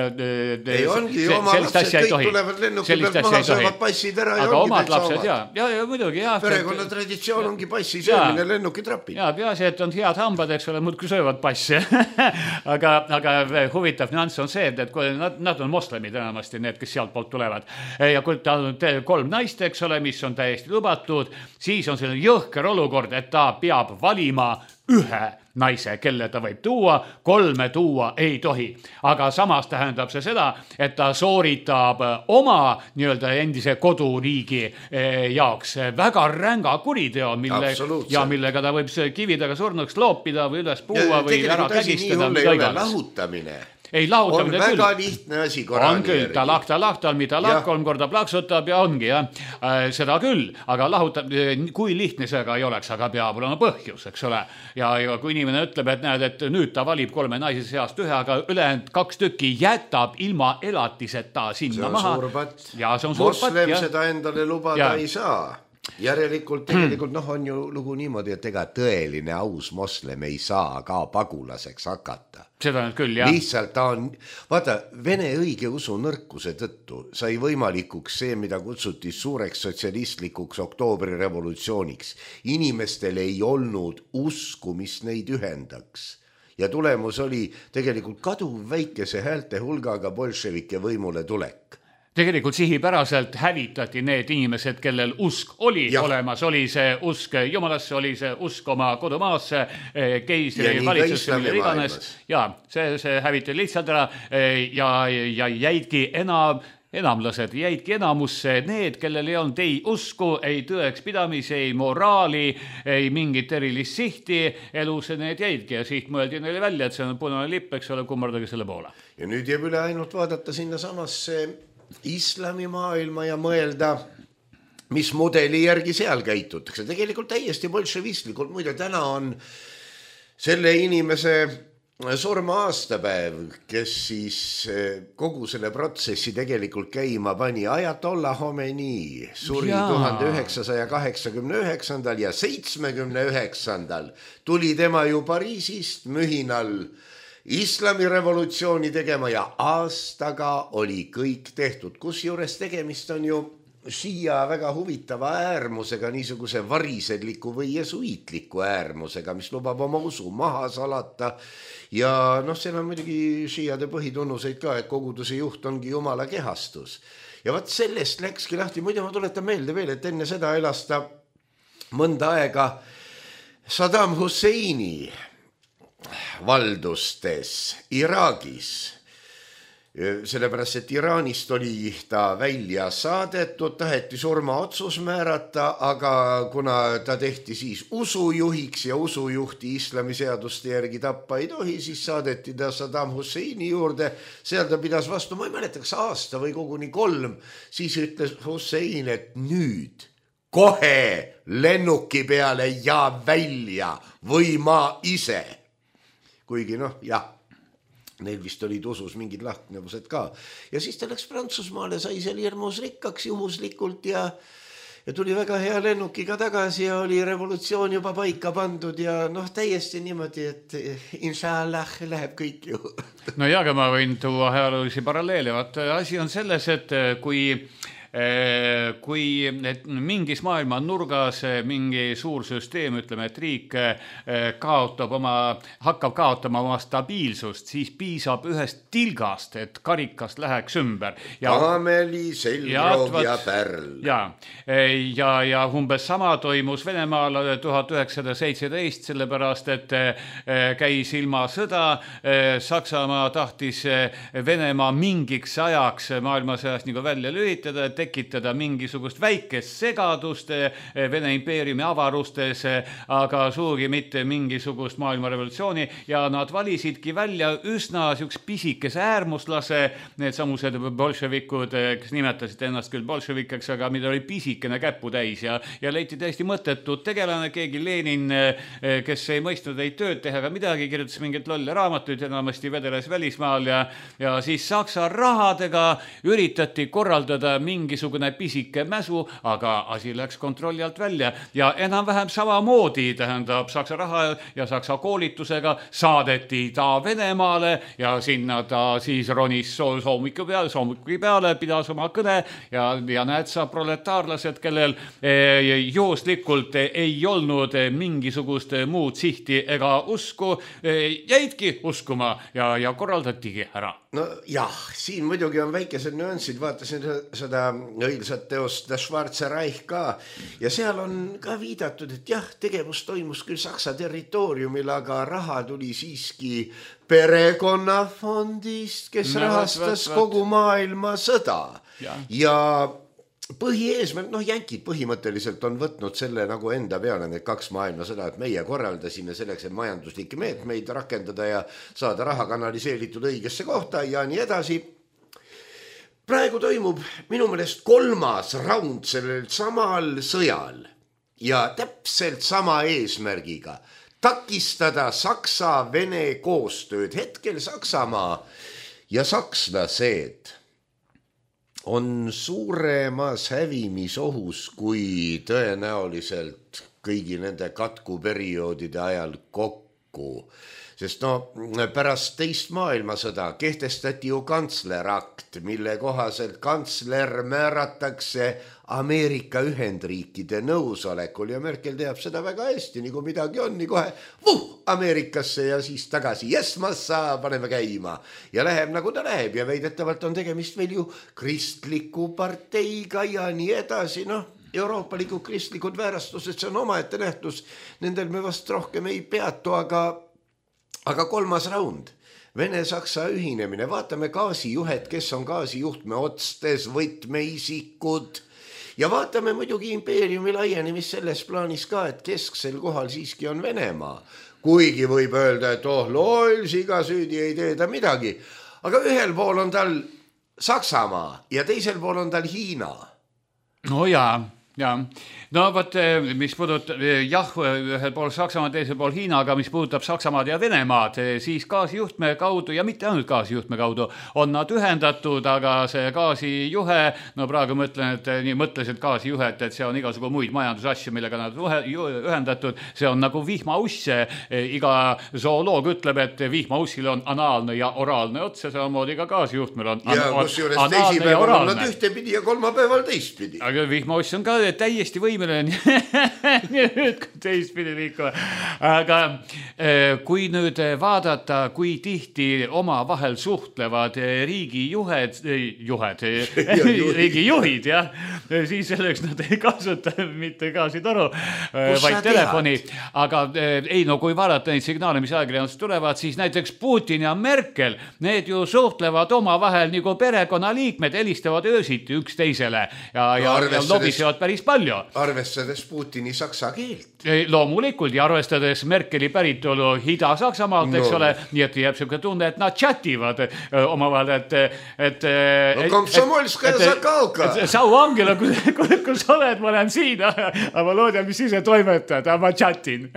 Ei ongi, see, oma lapsed kõik tohi. Tulevad lennuki pealt maha, söövad passid ära ja aga ongi omad lapsed, ja, ja, ja muidugi, jah. Perekonna traditsioon ongi passi söömine lennuki trapil. Ja, peaasi, et on head hambad, eks ole, muudki söövad passi. aga, aga huvitav nüanss on see, et kui nad, nad on moslemid enamasti, need, kes sealt poolt tulevad. Ja kui ta on kolm naist, eks ole, mis on täiesti lubatud, siis on selline jõhker olukord, et ta peab valima ühe naise, kelle ta võib tuua, kolme tuua ei tohi. Aga samas tähendab see seda, et ta sooritab oma nii-öelda endise koduriigi jaoks väga ränga kuriteo, mille, ja millega ta võib kividega surnuks loopida või üles puua või ära kägistada. Lahutamine. Ei, lahutamine on väga küll. Lihtne asi Korani on küll, ta lahta lahtal, mida lahk kolm korda plaksutab ja ongi, ja seda küll, aga lahutab, kui lihtne see aga ei oleks, aga peab olema põhjus, eks ole. Ja, ja kui inimene ütleb, et näed, et nüüd ta valib kolme naise seast ühe, aga ülejäänud kaks tükki jätab ilma elatiseta sinna maha. Ja see on suur pat. Moslem seda endale lubada ja. Ei saa. Järelikult tegelikult noh, on ju lugu niimoodi, et ega tõeline aus moslem ei saa ka pagulaseks hakata. Seda nüüd küll, jah. Lihtsalt ta on, vaata, Vene õige usu nõrkuse tõttu sai võimalikuks see, mida kutsuti suureks sotsialistlikuks oktoobrirevolutsiooniks. Inimestel ei olnud usku, mis neid ühendaks. Ja tulemus oli tegelikult kaduv väikese häälte hulgaga bolševike võimule tulek. Tegelikult sihipäraselt hävitati need inimesed, kellel usk oli ja. Olemas, oli see usk Jumalasse, oli see usk oma kodumaasse, keisri valitsusse, mille iganes. Ja see, see hävitati lihtsalt ära ja, ja jäidki enam, enamlased, jäidki enamusse need, kellel ei olnud ei usku, ei tõeks pidamise, ei moraali, ei mingit erilist sihti, elus need jäidki ja siht mõeldi neile välja, et see on punane lipp, eks ole, kummardagi selle poole. Ja nüüd jääb üle ainult vaadata sinna samasse islamimaailma ja mõelda, mis mudeli järgi seal käitutakse. Tegelikult täiesti bolševistlikult, muide täna on selle inimese surma aastapäev, kes siis kogu selle protsessi tegelikult käima pani. Ajatollah Khomeini suri tuhande üheksasaja kaheksakümne üheksandal ja seitsmekümne üheksandal tuli tema ju Pariisist mühinal islamirevolutsiooni tegema ja aastaga oli kõik tehtud. Kusjuures tegemist on ju šiia väga huvitava äärmusega, niisuguse varisedliku või jesuitliku äärmusega, mis lubab oma usu maha salata. Ja noh, seal on muidugi šiiade põhitunnuseid ka, et koguduse juht ongi Jumala kehastus. Ja vaat sellest läkski lahti, muide ma tuletan meelde veel, et enne seda elas ta mõnda aega Saddam Husseini valdustes Iraagis. Sellepärast, et Iraanist oli ta välja saadetud, taheti surmaotsus määrata, aga kuna ta tehti siis usujuhiks ja usujuhti islamiseaduste järgi tappa ei tohi, siis saadeti ta Saddam Husseini juurde. Seal ta pidas vastu, ma ei mäleta, kas aasta või koguni kolm, siis ütles Hussein, et nüüd kohe lennuki peale ja välja või ma ise. Kuigi noh, jah. Neil vist olid usus mingid lahknevused ka. Ja siis ta läks Prantsusmaale, sai seal hirmus rikkaks juhuslikult ja, ja tuli väga hea lennukiga tagasi ja oli revolutsioon juba paika pandud ja noh, täiesti niimoodi, et inshallah läheb kõik ju. No ja, aga ma võin tuua ajaloolisi paralleele. Vaat, asi on selles, et kui kui et mingis maailma nurgas mingi suur süsteem, ütleme, et riik kaotab oma, hakkab kaotama oma stabiilsust, siis piisab ühest tilgast, et karikast läheks ümber. Kaameli, selgroog ja, ja pärl. Ja, ja, ja umbes sama toimus Venemaal tuhat üheksasada seitseteist, sellepärast, et käis ilma sõda. Saksamaa tahtis Venemaa mingiks ajaks maailmasõjast nagu välja lülitada, et tekitada mingisugust väikest segadust Vene impeeriumi avarustes, aga suugi mitte mingisugust maailmarevolutsiooni ja nad valisidki välja üsna üks pisikese äärmuslase, need samused bolševikud, kes nimetasid ennast küll bolševikeks, aga mida oli pisikene käputäis ja, ja leiti täiesti mõttetud tegelane, keegi Lenin, kes ei mõistnud ei tööd teha, aga midagi kirjutas mingit lolle raamatuid, enamasti vedeles välismaal ja, ja siis Saksa rahadega üritati korraldada mingi mingisugune pisike mäsu, aga asi läks kontrolli alt välja ja enam-vähem samamoodi, tähendab Saksa raha ja Saksa koolitusega saadeti ta Venemaale ja sinna ta siis ronis soomiku peale, soomiki peale, pidas oma kõne ja, ja näed sa proletaarlased, kellel eh, juhuslikult ei olnud mingisugust muud sihti ega usku, eh, jäidki uskuma ja, ja korraldatigi ära. No jah, siin muidugi on väikesed nüansid, vaatasin seda õilsat teost The Schwarze Reich ka ja seal on ka viidatud, et jah, tegevus toimus küll Saksa territooriumil, aga raha tuli siiski perekonnafondist, kes no, rahastas võt, võt. kogu maailma sõda ja, ja põhieesmärk, noh jänkid põhimõtteliselt on võtnud selle nagu enda peale need kaks maailmasõda, et meie korraldasime selleks, et majanduslikke meetmeid rakendada ja saada raha kanaliseeritud õigesse kohta ja nii edasi. Praegu toimub minu meelest kolmas raund sellel samal sõjal ja täpselt sama eesmärgiga takistada Saksa-Vene koostööd. Hetkel Saksamaa ja sakslased on suuremas hävimisohus kui tõenäoliselt kõigi nende katkuperioodide ajal kokku. Sest no pärast teist maailmasõda kehtestati ju kantslerakt, mille kohaselt kantsler määratakse Ameerika Ühendriikide nõusolekul ja Merkel teab seda väga hästi, nii kui midagi on, nii kohe vuh, Ameerikasse ja siis tagasi, jes massa, paneme käima ja läheb nagu ta läheb ja veidetavalt on tegemist veel ju kristliku parteiga ja nii edasi, noh, euroopalikud kristlikud väärastused, see on omaette nähtus, nendel me vast rohkem ei peatu, aga Aga kolmas raund, Vene-Saksa ühinemine, vaatame gaasijuhet, kes on gaasijuhtme otstes, võtmeisikud ja vaatame muidugi impeeriumi laienemist selles plaanis ka, et kesksel kohal siiski on Venemaa, kuigi võib öelda, et oh, loll, siga süüdi ei tee ta midagi, aga ühel pool on tal Saksamaa ja teisel pool on tal Hiina. No jaa, jaa. No võt, mis puudutab, jah, ühel pool Saksamaa, teisel pool Hiina, aga mis puudutab Saksamaad ja Venemaad, siis gaasijuhtme kaudu ja mitte ainult gaasijuhtme kaudu on nad ühendatud, aga see gaasijuhe, no praegu mõtlen, et nii mõtlesid gaasijuhet, et see on igasugu muid majandusasju, millega nad ühendatud, see on nagu vihmauss, iga zooloog ütleb, et vihmaussil on anaalne ja oraalne ots ja samamoodi ka gaasijuhtmel on ja kusjuures teisipäeval on nad ühtepidi ja kolmapäeval teistpidi. Aga vihmauss on ka täiesti võimeline nüüd teistpidi liikuma. Aga kui nüüd vaadata, kui tihti oma vahel suhtlevad riigijuhed, juhed, riigijuhid, jah, siis selleks nad ei kasuta mitte gaasitoru, vaid telefoni. Aga ei, no kui vaadata neid signaale, mis ajakirjandusest tulevad, siis näiteks Putin ja Merkel, need ju suhtlevad oma vahel nagu perekonnaliikmed, helistavad öösiti üks teisele ja, ja, no, ja lobisevad päris palju. Arvestades Putini saksa keelt. Loomulikult ja arvestades Merkeli päritolu Ida-Saksamaalt, eks no. ole, nii et jääb selline tunne, et nad chativad omavahel, et... et no komsomolska ja Sakalka. Sau Angela, kus, kus oled, ma olen siin, aga ma loodan, mis ise toimetad, aga ma chatin.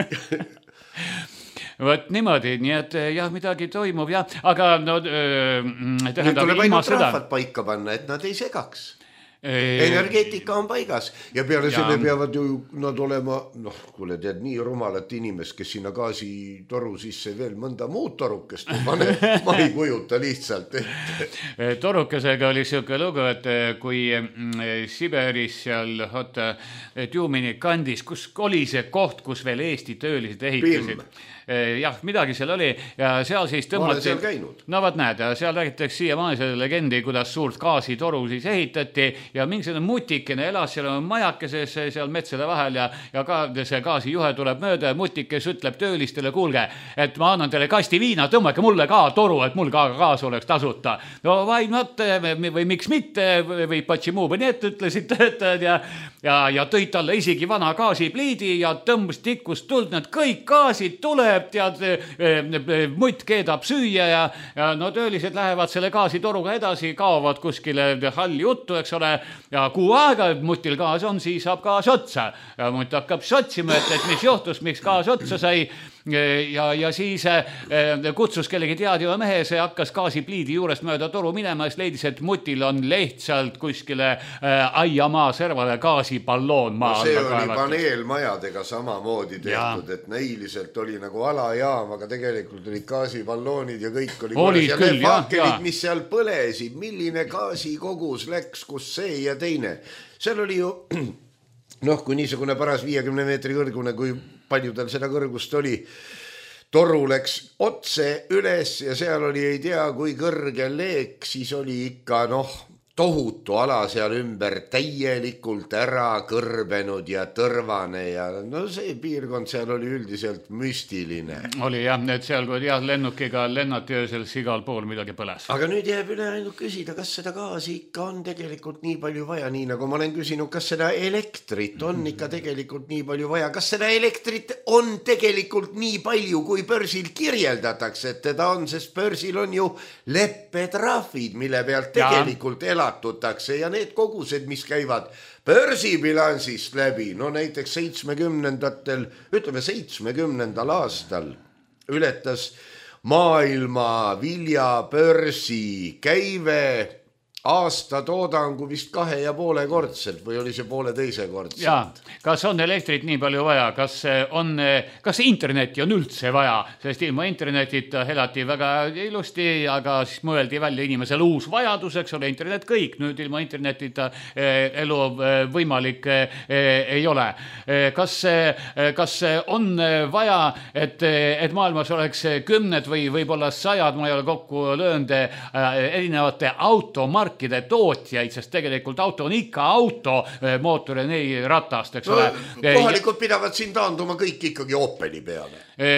Võt niimoodi, nii et jah, midagi toimub, jah, aga no tähendab, nüüd tuleb ainult rahvad paika panna, et nad ei segaks. Energeetika on paigas ja peale ja. selle peavad ju nad olema, noh, kuule tead, nii rumalat inimest, kes sinna gaasitoru sisse veel mõnda muud torukest pane, ma ei kujuta lihtsalt ette. Torukesega oli siuke lugu, et kui Siberis seal oota, Tjumini kandis, kus oli see koht, kus veel Eesti töölised ehitasid. Pim. Jah, midagi seal oli ja seal siis tõmmati, no vaat näed, seal räägitakse siiamaani selle legendi, kuidas suurt gaasitoru siis ehitati ja mingi selline mutikene elas seal majakeses seal metsade vahel ja, ja ka see gaasijuhe tuleb mööda ja mutikes ütleb töölistele, kuulge, et ma annan teile kasti viina, tõmmake mulle ka toru, et mul ka gaas oleks tasuta. No vaid not, või miks mitte, või patsi muu, või nii et ütlesid töötajad ja, ja, ja tõid talle isegi vana gaasipliidi ja tõmbas tikust tuld, need kõik gaasid tuleb tead, mutt keedab süüa ja, ja no töölised lähevad selle gaasitoruga edasi, kaovad kuskile halli juttu, eks ole, ja kuu aega mutil gaas on, siis saab gaas otsa ja mutt hakkab sotsima, et, et mis juhtus, miks gaas otsa sai ja, ja siis kutsus kellegi teadjava mehe, see hakkas gaasipliidi juurest mööda toru minema ja leidis, et mutil on lihtsalt kuskile aiamaa servale gaasipalloon maa no see oli kaevatud. Paneelmajadega samamoodi tehtud, ja. Et näiliselt oli nagu alajaam, aga tegelikult olid gaasipalloonid ja kõik oli olid ja küll, need faakelid, mis seal põlesid, milline gaasikogus läks, kus see ja teine. Seal oli ju noh, kui niisugune paras viiekümne meetri kõrgune, kui palju tal seda kõrgust oli, toru läks otse üles ja seal oli ei tea kui kõrge leek, siis oli ikka noh, tohutu ala seal ümber täielikult ära kõrbenud ja tõrvane ja no see piirkond seal oli üldiselt müstiline. Oli jah, et seal kui jah, lennukiga lennati öösel igal pool midagi põles. Aga nüüd jääb üle ainult küsida, kas seda gaasi ikka on tegelikult nii palju vaja, nii nagu ma olen küsinud, kas seda elektrit on ikka tegelikult nii palju vaja, kas seda elektrit on tegelikult nii palju, kui börsil kirjeldatakse, et teda on, sest börsil on ju leppetrahvid, mille pealt tegelikult elab tutakse ja need kogused, mis käivad börsibilansist läbi, no näiteks seitsmekümnendatel, ütleme seitsmekümnendal aastal ületas maailma viljabörsi käive aasta toodangu vist kahe ja poole kordselt või oli see poole teise kordselt? Ja, kas on elektrit nii palju vaja? Kas on, kas internetti on üldse vaja? Sest ilma internetita elati väga ilusti, aga siis mõeldi välja inimesel uus vajaduseks, ole internet kõik. Nüüd ilma internetita elu võimalik ei ole. Kas, kas on vaja, et, et maailmas oleks kümned või võib-olla sajad, ma ei ole kokku löönud, erinevate automarkide tootjaid, sest tegelikult auto on ikka auto, mootor ja nii ratast, eks ole. No, kohalikud pidavad siin taanduma kõik ikkagi Opeli peale.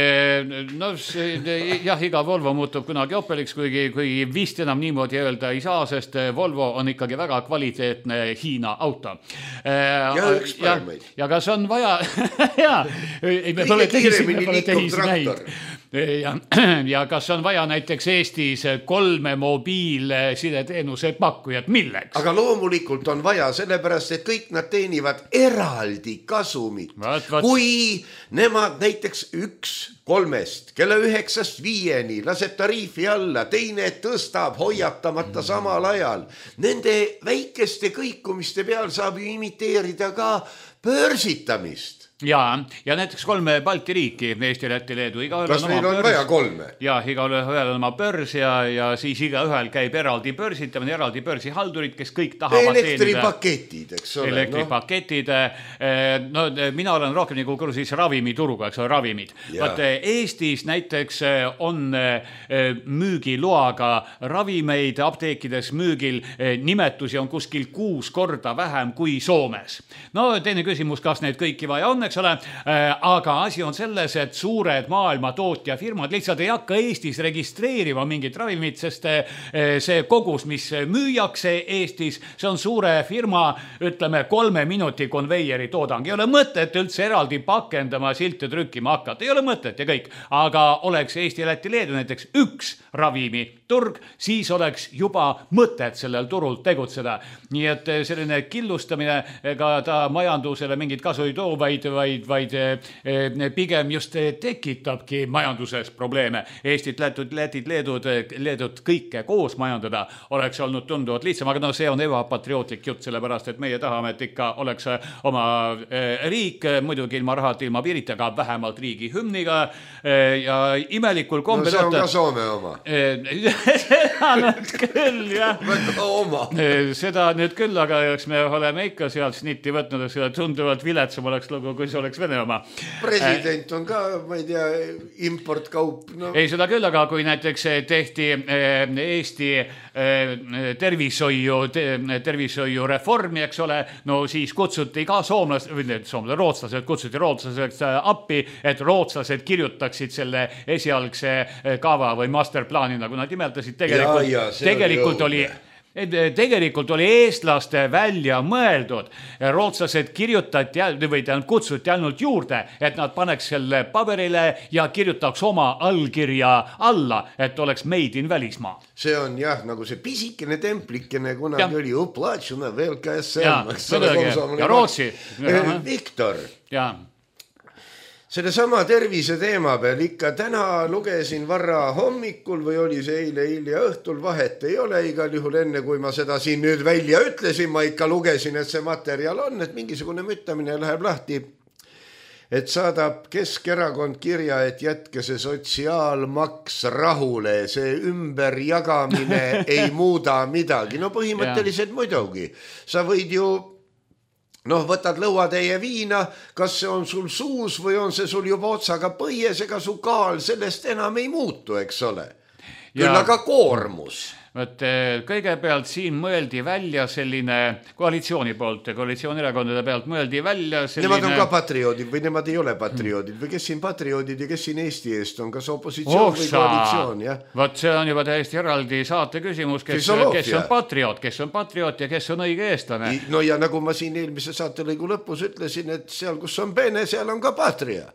No jah, iga Volvo muutub kunagi Opeliks, kuigi, kuigi vist enam niimoodi öelda ei saa, sest Volvo on ikkagi väga kvaliteetne Hiina auto. Ja üks paremaid. Ja kas on vaja... ja, me pole tehisi näid. Ja, ja kas on vaja näiteks Eestis kolme mobiilsideteenuse pakkujat, milleks? Aga loomulikult on vaja, sellepärast, et kõik nad teenivad eraldi kasumit. Vaat, vaat. Kui nemad näiteks üks kolmest, kella üheksast viieni laseb tariifi alla, teine tõstab hoiatamata samal ajal. Nende väikeste kõikumiste peal saab ju imiteerida ka börsitamist. Ja, ja näiteks kolme Balti riiki, Eesti, Läti, Leedu. Kas neil on vaja kolme? Ja, iga ühel on oma börs ja, ja siis iga ühel käib eraldi börsid, eraldi börsihaldurid, kes kõik tahavad elektripaketid, eks ole. Elektripaketid. No, mina olen rohkem nagu kursis ravimituruga, eks ole, ravimid. Vaat Eestis näiteks on müügiloaga ravimeid apteekides müügil, nimetusi on kuskil kuus korda vähem kui Soomes. No, teine küsimus, kas neid kõiki vaja on, eks ole, aga asi on selles, et suured maailma tootjafirmad lihtsalt ei hakka Eestis registreerima mingit ravimit, sest see kogus, mis müüakse Eestis, see on suure firma, ütleme, kolme minuti konveieri toodang. Ei ole mõtet üldse eraldi pakendama, silte trükkima hakata. Ei ole mõtet ja kõik. Aga oleks Eesti, Läti, Leedu näiteks üks ravimiturg, siis oleks juba mõtet sellel turul tegutseda. Nii et selline killustamine ega ta majandusele mingit kasu ei too, vaid vaid, vaid pigem just tekitabki majanduses probleeme. Eestit, Lätut, Lätit, Leedud, Leedut kõike koos majandada oleks olnud tunduvalt lihtsam, aga no see on ebapatriootlik jutt, sellepärast, et meie tahame, et ikka oleks oma riik, muidugi ilma rahat, ilma piirita, aga vähemalt riigi hümniga ja imelikul kombel... No see on ka Soome oma. Seda nüüd küll, jah. Oma. Seda nüüd küll, aga eks me oleme ikka sealt snitti võtnud, et seda tunduvalt viletsam oleks lugu, kui see oleks Vene oma. President on ka, ma ei tea, importkaup. No. Ei, seda küll, aga kui näiteks tehti Eesti tervishoiu, tervishoiu reformi, eks ole, no siis kutsuti ka soomlased, või soomlased, rootslased, kutsuti rootslased appi, et rootslased kirjutaksid selle esialgse kava või masterplaani, nagu nad imeldasid. Tegelikult, ja, ja, tegelikult oli... Tegelikult oli eestlaste välja mõeldud. Rootslased kirjutati või kutsuti ainult juurde, et nad paneks selle paberile ja kirjutaks oma allkirja alla, et oleks made in välismaa. See on jah, nagu see pisikene templikene, kunagi ja. Oli uplatsuna veel K S M. Ja, ja Rootsi. Viktor. Ja. Selle sama tervise teema peal ikka täna lugesin varra hommikul või oli see eile hilja õhtul, vahet ei ole igal juhul enne, kui ma seda siin nüüd välja ütlesin, ma ikka lugesin, et see materjal on, et mingisugune müttamine läheb lahti, et saadab Keskerakond kirja, et jätke see sotsiaalmaks rahule, see ümberjagamine ei muuda midagi. No põhimõtteliselt muidugi, sa võid ju noh, võtad lõuatäie viina, kas see on sul suus või on see sul juba otsaga põies, ega su kaal sellest enam ei muutu, eks ole. Küll aga koormus. Võt, kõigepealt siin mõeldi välja selline koalitsiooni poolt ja koalitsioonierakondade pealt mõeldi välja selline... Nemad on ka patrioodid või nemad ei ole patrioodid või kes siin patrioodid ja kes siin Eesti eest on, kas opositsioon Osa. Või koalitsioon, jah? Võt, see on juba täiesti eraldi saate küsimus, kes, kes on patrioot, kes on patrioot ja kes on õige eestlane. No ja nagu ma siin eelmise saatelõigu lõpus ütlesin, et seal, kus on pene, seal on ka patria.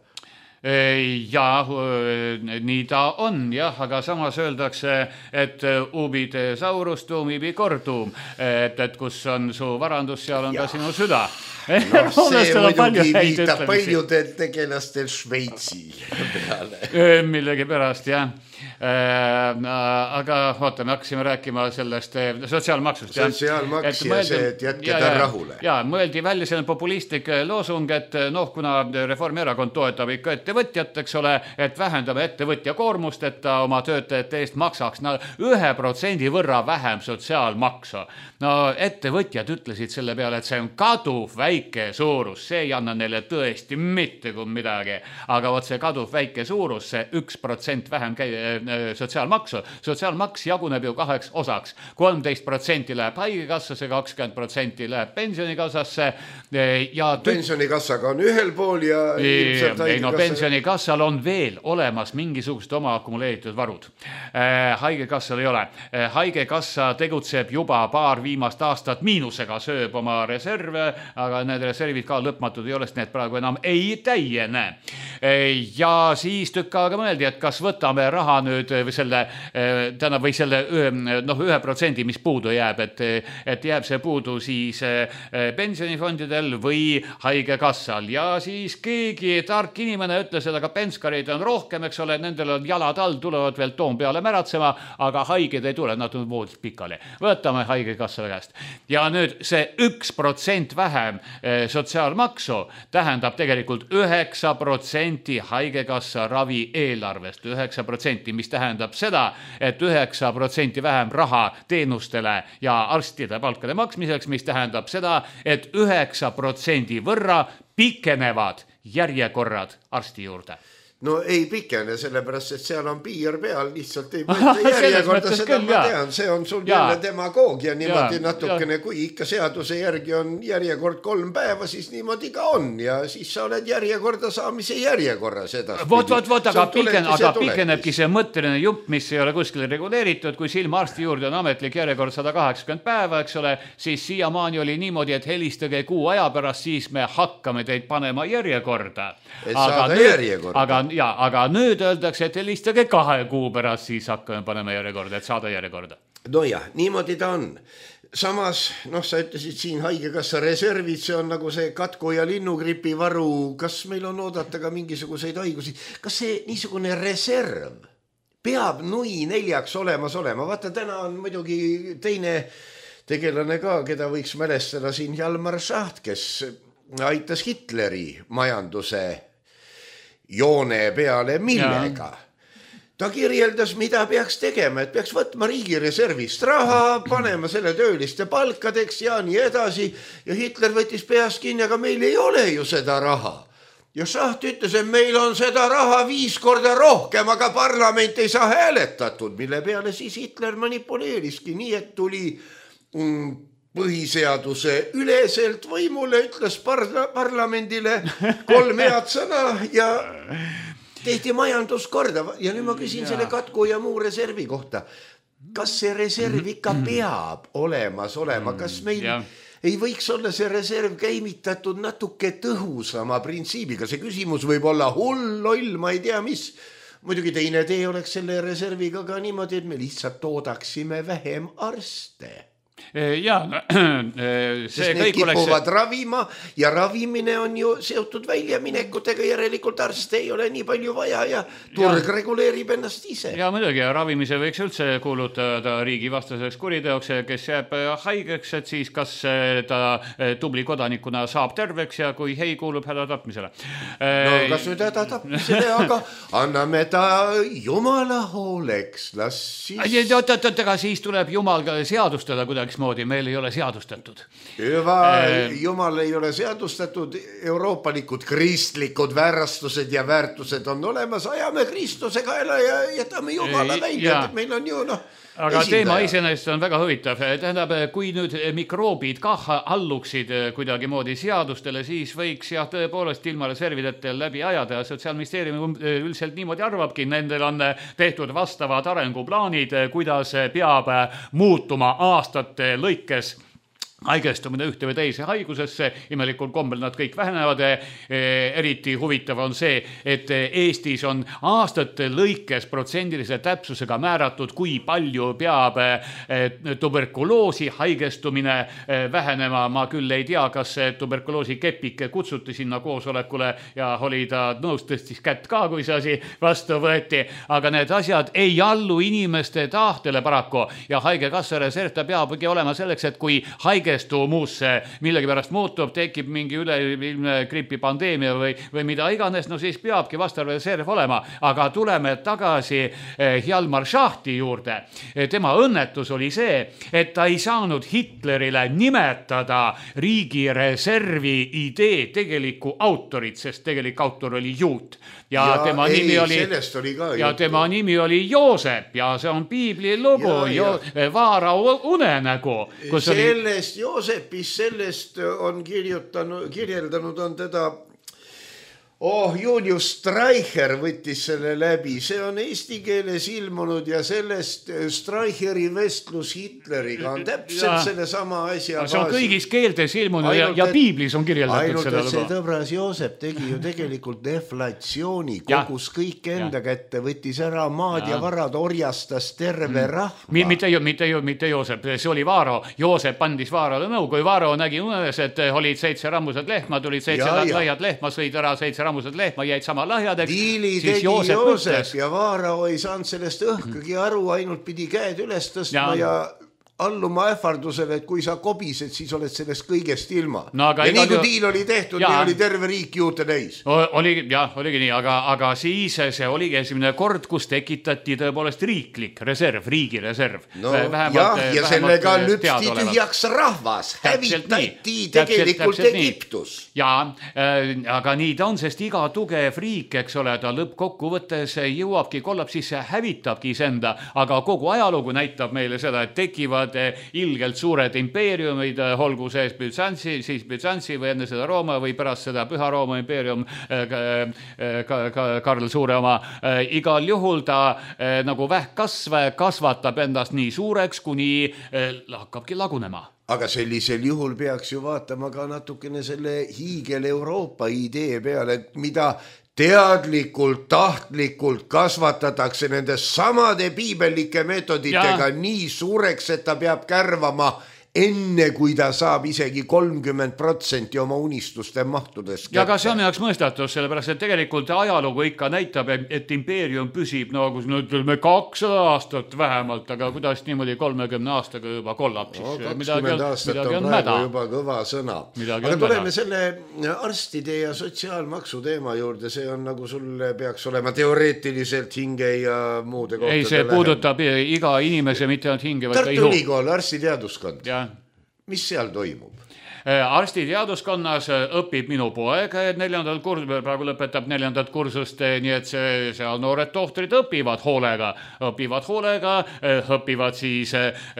Ja nii ta on, jah, aga samas öeldakse, et ubide saurus tuumibi korduum, et, et kus on su varandus, seal on ja. Ka sinu süda. No, see muidugi viitab paljudel tegelastel Šveitsi peale. Millegi pärast, jah. Äh, aga vaata, me hakkasime rääkima sellest sotsiaalmaksust. Sotsiaalmaks ja see, et jätke ta rahule. Ja, mõeldi välja selline populistlik loosung, et noh, kuna Reformierakond toetab ikka ettevõtjat, eks ole, et vähendame ettevõtja koormust, et ta oma töötajate eest maksaks no, ühe protsendi võrra vähem sotsiaalmaksu. No ettevõtjad ütlesid selle peale, et see on kaduv väike suurus, see ei anna neile tõesti mitte kui midagi, aga võt see kaduv väike suurus, see üks protsent vähem käi- sotsiaalmaksu. Sotsiaalmaks jaguneb ju kaheks osaks. kolmteist protsenti läheb haigekassasse, kakskümmend protsenti läheb pensionikassasse. Ja tü... Pensionikassaga on ühel pool ja... Ei, ei, no pensionikassal on veel olemas mingisugused oma akumuleeritud varud. Haigekassal ei ole. Haigekassa tegutseb juba paar viimast aastat miinusega, sööb oma reserve, aga need reservid ka lõpmatud ei ole, sest need praegu enam ei täiene. Ja siis tükk aega mõeldi, et kas võtame raha nüüd või selle, täna, või selle noh, ühe protsendi, mis puudu jääb, et, et jääb see puudu siis pensionifondidel või haigekassal. Ja siis keegi tark inimene mõtlesid, aga penskareid on rohkem, eks ole, nendel on jalad all, tulevad veel toon peale märatsema, aga haiged ei tule, nad on voodist pikali. Võtame haigekassa käest. Ja nüüd see üks protsent vähem sotsiaalmaksu tähendab tegelikult üheksa protsenti haigekassa ravi eelarvest, üheksa protsenti, mis tähendab seda, et üheksa protsenti vähem raha teenustele ja arstide palkade maksmiseks, mis tähendab seda, et üheksa protsendi võrra pikenevad järjekorrad arsti juurde. No ei pikene, sellepärast, et seal on piir peal, lihtsalt ei võtta järjekorda, seda küll, ma tean, see on sul jälle demagoogia niimoodi ja, natukene, ja. Kui ikka seaduse järgi on järjekord kolm päeva, siis niimoodi ka on ja siis sa oled järjekorda saamise järjekorras edasi. Vot, vot, vot, aga, piken, aga pikenebki see mõtteline jupp, mis ei ole kuskil reguleeritud, kui silma arsti juurde on ametlik järjekord sada kaheksakümmend päeva, eks ole, siis siiamaani oli niimoodi, et helistage kuu aja pärast, siis me hakkame teid panema järjekorda. Et aga saada nüüd, järjekorda. Aga ja, aga nüüd öeldakse, et helistage kahe kuu pärast, siis hakkame panema järjekorda, et saada järjekorda. No jah, niimoodi ta on. Samas, noh, sa ütlesid siin haigekassa reservid, see on nagu see katku ja linnugripi varu. Kas meil on oodata ka mingisuguseid haigusi? Kas see niisugune reserv peab nui neljaks olemas olema? Vaata, täna on muidugi teine tegelane ka, keda võiks mälestada siin Hjalmar Schacht, kes aitas Hitleri majanduse joone peale millega. Ja. Ta kirjeldas, mida peaks tegema, et peaks võtma riigi reservist raha, panema selle tööliste palkadeks ja nii edasi. Ja Hitler võttis peast kinni, aga meil ei ole ju seda raha. Ja Schacht ütles, et meil on seda raha viis korda rohkem, aga parlament ei saa hääletatud, mille peale siis Hitler manipuleeriski nii, et tuli mm, põhiseaduse üleselt võimule, ütles parla- parlamendile kolm head sõna ja tehti majandus korda. Ja nüüd ma küsin ja. Selle katku ja muu reservi kohta. Kas see reserv ikka peab olemas olema? Kas meil ja. Ei võiks olla see reserv käimitatud natuke tõhusama printsiibiga? See küsimus võib olla hull, loll, ma ei tea mis. Muidugi teine tee oleks selle reserviga ka niimoodi, et me lihtsalt toodaksime vähem arste. Ja, see sest need kipuvad oleks... ravima ja ravimine on ju seotud väljaminekutega, järelikult arste ei ole nii palju vaja ja turg ja. Reguleerib ennast ise. Ja muidugi, ravimise võiks üldse kuulutada riigi vastaseks kuriteoks, kes jääb haigeks, et siis kas ta tubli kodanikuna saab terveks ja kui hei kuulub häda tapmisele. No kas nüüd häda tapmisele, aga anname ta jumala hooleks, las siis... Aga siis tuleb jumal seadustada kuidagi moodi, meil ei ole seadustatud. Hüva, jumal ei ole seadustatud, euroopalikud kristlikud väärastused ja väärtused on olemas, ajame Kristuse kaela ja jätame jumala välja, et meil on ju noh aga esindaja. Teema iseenesest on väga huvitav. Tähendab, kui nüüd mikroobid kah alluksid kuidagi moodi seadustele, siis võiks jah tõepoolest ilma reservidete läbi ajada. Sotsiaalministeerium üldiselt niimoodi arvabki, nendel on tehtud vastavad arenguplaanid, kuidas peab muutuma aastate lõikes haigestumine ühte või teise haigusesse, imelikul kombel nad kõik vähenevad. Eriti huvitav on see, et Eestis on aastate lõikes protsendilise täpsusega määratud, kui palju peab tuberkuloosi haigestumine vähenema. Ma küll ei tea, kas tuberkuloosi kepike kutsuti sinna koosolekule ja oli ta nõus tõstis kätt ka, kui see asi vastu võeti. Aga need asjad ei allu inimeste tahtele paraku ja haigekassa reserv ta peabki olema selleks, et kui haige muusse millegi pärast muutub, tekib mingi üleilmne gripipandeemia või, või mida iganes, no siis peabki vastav reserv olema. Aga tuleme tagasi Hjalmar Schachti juurde. Tema õnnetus oli see, et ta ei saanud Hitlerile nimetada riigi reservi idee tegeliku autorit, sest tegelik autor oli juut. Ja, ja tema, ei, nimi oli, oli ja tema nimi oli Joosep ja see on piibli lugu, jo, Vaara unenägu. Kus sellest oli... Joosepis sellest on kirjutanud, kirjeldanud on teda Oh, Julius Streicher võttis selle läbi, see on eesti keeles ilmunud ja sellest Streicheri vestlus Hitleriga on täpselt ja. Selle sama asja see on baasil. Kõigis keeltes ilmunud ainult, ja, ja piiblis on kirjeldatud ainult, seda lugu. Ainult, et see tõbras Joosep tegi ju tegelikult deflatsiooni, kogus ja. Kõik enda ja. Kätte, võttis ära maad ja, ja varad, orjastas terve mm. rahva. Mitte, mitte, mitte Joosep, see oli Vaaro. Joosep andis Vaarale nõu, kui Vaaro nägi unes, et olid seitse rammused lehmad, olid seitse laiad lehma, sõid ära seitse varamused lehma jäid sama lahjadeks. Diili tegi Joosep, Joosep ja Vaarao ei saanud sellest õhkagi aru, ainult pidi käed üles tõstma ja, ja alluma ähvardusele, et kui sa kobised, siis oled sellest kõigest ilma. No, ja nii kui diil oli tehtud, nii oli terve riik juurde täis. Oli, jah, oligi nii, aga, aga siis see oligi esimene kord, kus tekitati tõepoolest riiklik reserv, riigi reserv. No, vähemalt, jah, ja sellega lüpsti tühjaks rahvas, hävitati tegelikult Egiptus. Jaa, aga nii ta on, sest iga tugev riik, eks ole, ta lõppkokkuvõttes jõuabki, kollab sisse, hävitabki isenda, aga kogu ajalugu näitab meile seda, et tekivad ilgelt suured impeeriumid, olgu sees Byzantsi, siis Byzantsi või enne seda Rooma või pärast seda Püha Rooma impeerium, Karl Suure oma. Igal juhul ta nagu vähkkasv kasvatab endast nii suureks, kuni hakkabki lagunema. Aga sellisel juhul peaks ju vaatama ka natukene selle hiigel Euroopa idee peale, mida teadlikult, tahtlikult kasvatatakse nende samade piibellike metoditega ja. Nii suureks, et ta peab kärvama enne kui ta saab isegi kolmkümmend protsenti oma unistuste mahtudes kätte. Ja ka see on jaoks mõistatus, sellepärast, et tegelikult ajalugu ikka näitab, et impeerium püsib nagu no, ütleme kakssada aastat vähemalt, aga kuidas niimoodi kolmekümne aastaga juba kollab, siis no, midagi on, midagi on mäda. Juba kõva sõna. Midagi aga tuleme mäda. Selle arstide ja sotsiaalmaksu teema juurde, see on nagu sulle peaks olema teoreetiliselt hinge ja muude kohtade ei, see läheb. Puudutab iga inimese, mitte ainult hinge, vaid ka ihu. Tartu Ülikool, arstiteaduskond. Ja. Mis seal toimub? Arstiteaduskonnas õpib minu poeg neljandal kursusel, praegu lõpetab neljandat kursust, nii et see, seal noored tohtrid õpivad hoolega, õpivad hoolega, õpivad siis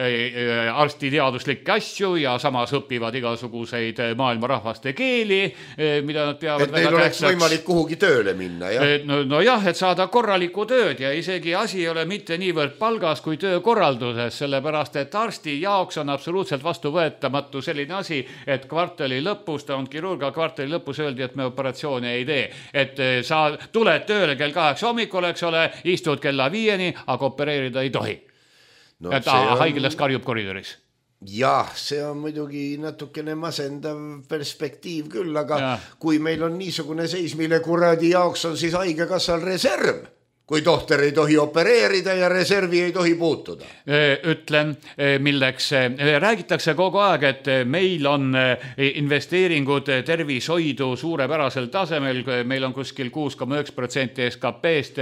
arstiteaduslikke asju ja samas õpivad igasuguseid maailma rahvaste keeli, mida nad peavad et neil oleks tähtsaks. Võimalik kuhugi tööle minna, jah? No, no jah, et saada korralikku tööd ja isegi asi ei ole mitte niivõrd palgas kui töökorralduses, sellepärast, et arsti jaoks on absoluutselt vastuvõetamatu selline asi, et kvartali lõpus, ta on kirurga, kvartali lõpus öeldi, et me operatsiooni ei tee. Et sa tuled tööle kell kaheksa hommikul, eks ole, istud kella viieni, aga opereerida ei tohi. No, et on... haigelas karjub koridoris. Jah, see on muidugi natukene masendav perspektiiv küll, aga ja. Kui meil on niisugune seis, mille kuradi jaoks on siis haigekassal reserv, kui tohter ei tohi opereerida ja reservi ei tohi puutuda. Ütlen, milleks räägitakse kogu aeg, et meil on investeeringud tervishoidu suurepärasel tasemel, meil on kuskil kuus koma üks protsenti S K P-st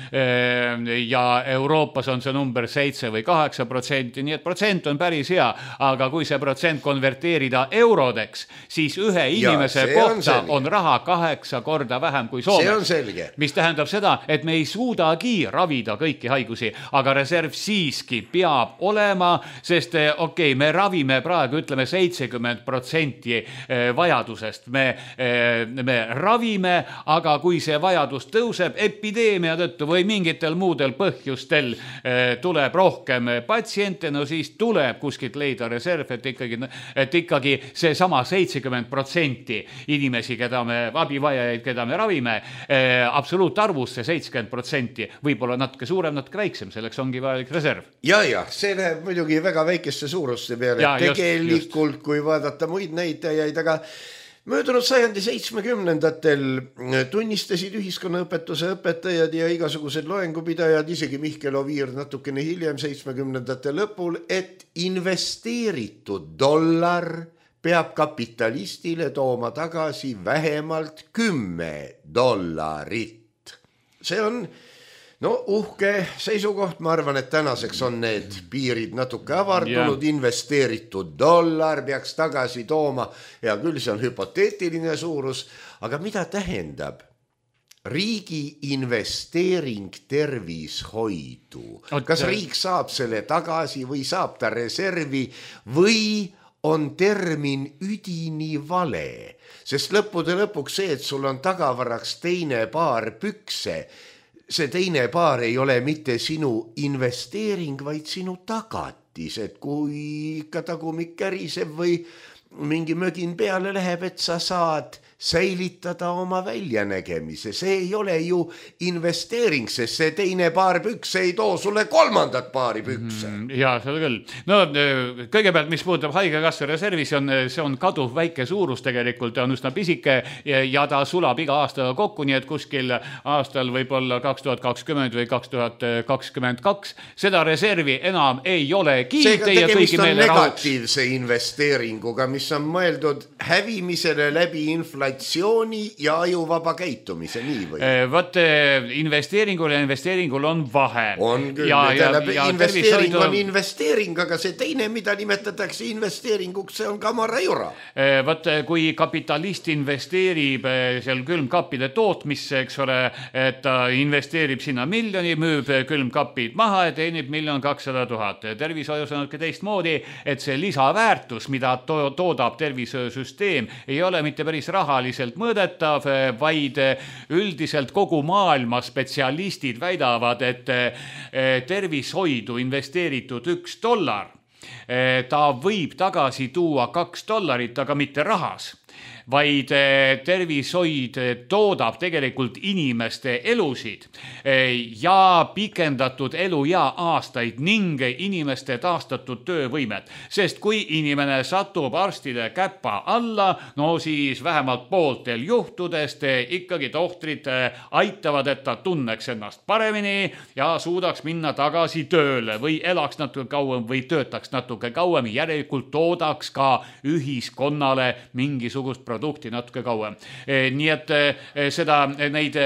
ja Euroopas on see number seitse või kaheksa protsenti, nii et protsent on päris hea, aga kui see protsent konverteerida eurodeks, siis ühe inimese ja, kohta on, on raha kaheksa korda vähem kui Soomes. See on selge. Mis tähendab seda, et me ei suuda ravida kõiki haigusi, aga reserv siiski peab olema, sest okei, okay, me ravime praegu, ütleme seitsekümmend protsenti vajadusest. Me, me ravime, aga kui see vajadus tõuseb epideemia tõttu või mingitel muudel põhjustel tuleb rohkem patsiente, no siis tuleb kuskilt leida reserv, et ikkagi, et ikkagi see sama seitsekümmend protsenti inimesi, keda me, abivajajaid, keda me ravime, absoluutarvus see seitsekümmend protsenti võib-olla natuke suurem, natuke väiksem, selleks ongi vajalik reserv. Ja, ja, see läheb muidugi väga väikeste suuruste peale. Ja, tegelikult, just, just. Kui vaadata muid näitajaid, aga möödunud sajandi seitsmekümnendatel tunnistasid ühiskonnaõpetuse õpetajad ja igasugused loengupidajad, isegi Mihkel Oviir natukene hiljem seitsmekümnendate lõpul, et investeeritud dollar peab kapitalistile tooma tagasi vähemalt kümme dollarit. See on no uhke seisukoht, ma arvan, et tänaseks on need piirid natuke avardunud, yeah. Investeeritud dollar peaks tagasi tooma ja küll see on hüpoteetiline suurus, aga mida tähendab riigi investeering tervishoidu? Kas riik saab selle tagasi või saab ta reservi või on termin üdini vale? Sest lõppude lõpuks see, et sul on tagavaraks teine paar pükse, see teine paar ei ole mitte sinu investeering, vaid sinu tagatis, et kui ikka tagumik käriseb või mingi mögin peale läheb, et sa saad säilitada oma väljanägemise, see ei ole ju investeering, sest see teine paar pükse ei too sulle kolmandat paari pükse. Mm, jaa, seda küll. No kõigepealt, mis puudutab haigekassa reservi, see on, see on kaduv väike suurus tegelikult, on üsna pisike ja, ja ta sulab iga aastaga kokku, nii et kuskil aastal võib olla kaks tuhat kakskümmend või kaks tuhat kakskümmend kaks. Seda reservi enam ei olegi. Seega tegemist on negatiivse investeeringuga, mis on mõeldud hävimisele läbi inflatsiooni ja ajuvaba käitumise, nii või? Võt, investeeringul ja investeeringul on vahe. On küll, ja, ja, ja investeering on, on investeering, aga see teine, mida nimetatakse investeeringuks, see on kamara jura. Võt, kui kapitalist investeerib seal külmkappide tootmisse, eks ole, et ta investeerib sinna miljoni, müüb külmkapid maha ja teenib miljon kakssada tuhat. Tervishoius on ka teistmoodi, et see lisaväärtus, mida to- toodab tervishoiusüsteem, ei ole mitte päris rahaliselt mõõdetav, vaid üldiselt kogu maailma spetsialistid väidavad, et tervishoidu investeeritud üks dollar, ta võib tagasi tuua kaks dollarit, aga mitte rahas, vaid tervishoid toodab tegelikult inimeste elusid ja pikendatud elu ja aastaid ning inimeste taastatud töövõimet. Sest kui inimene satub arstide käppa alla, no siis vähemalt pooltel juhtudest ikkagi tohtrid aitavad, et ta tunneks ennast paremini ja suudaks minna tagasi tööle või elaks natuke kauem või töötaks natuke kauem, järelikult toodaks ka ühiskonnale mingisugust produkti natuke kauem. Nii et seda, neid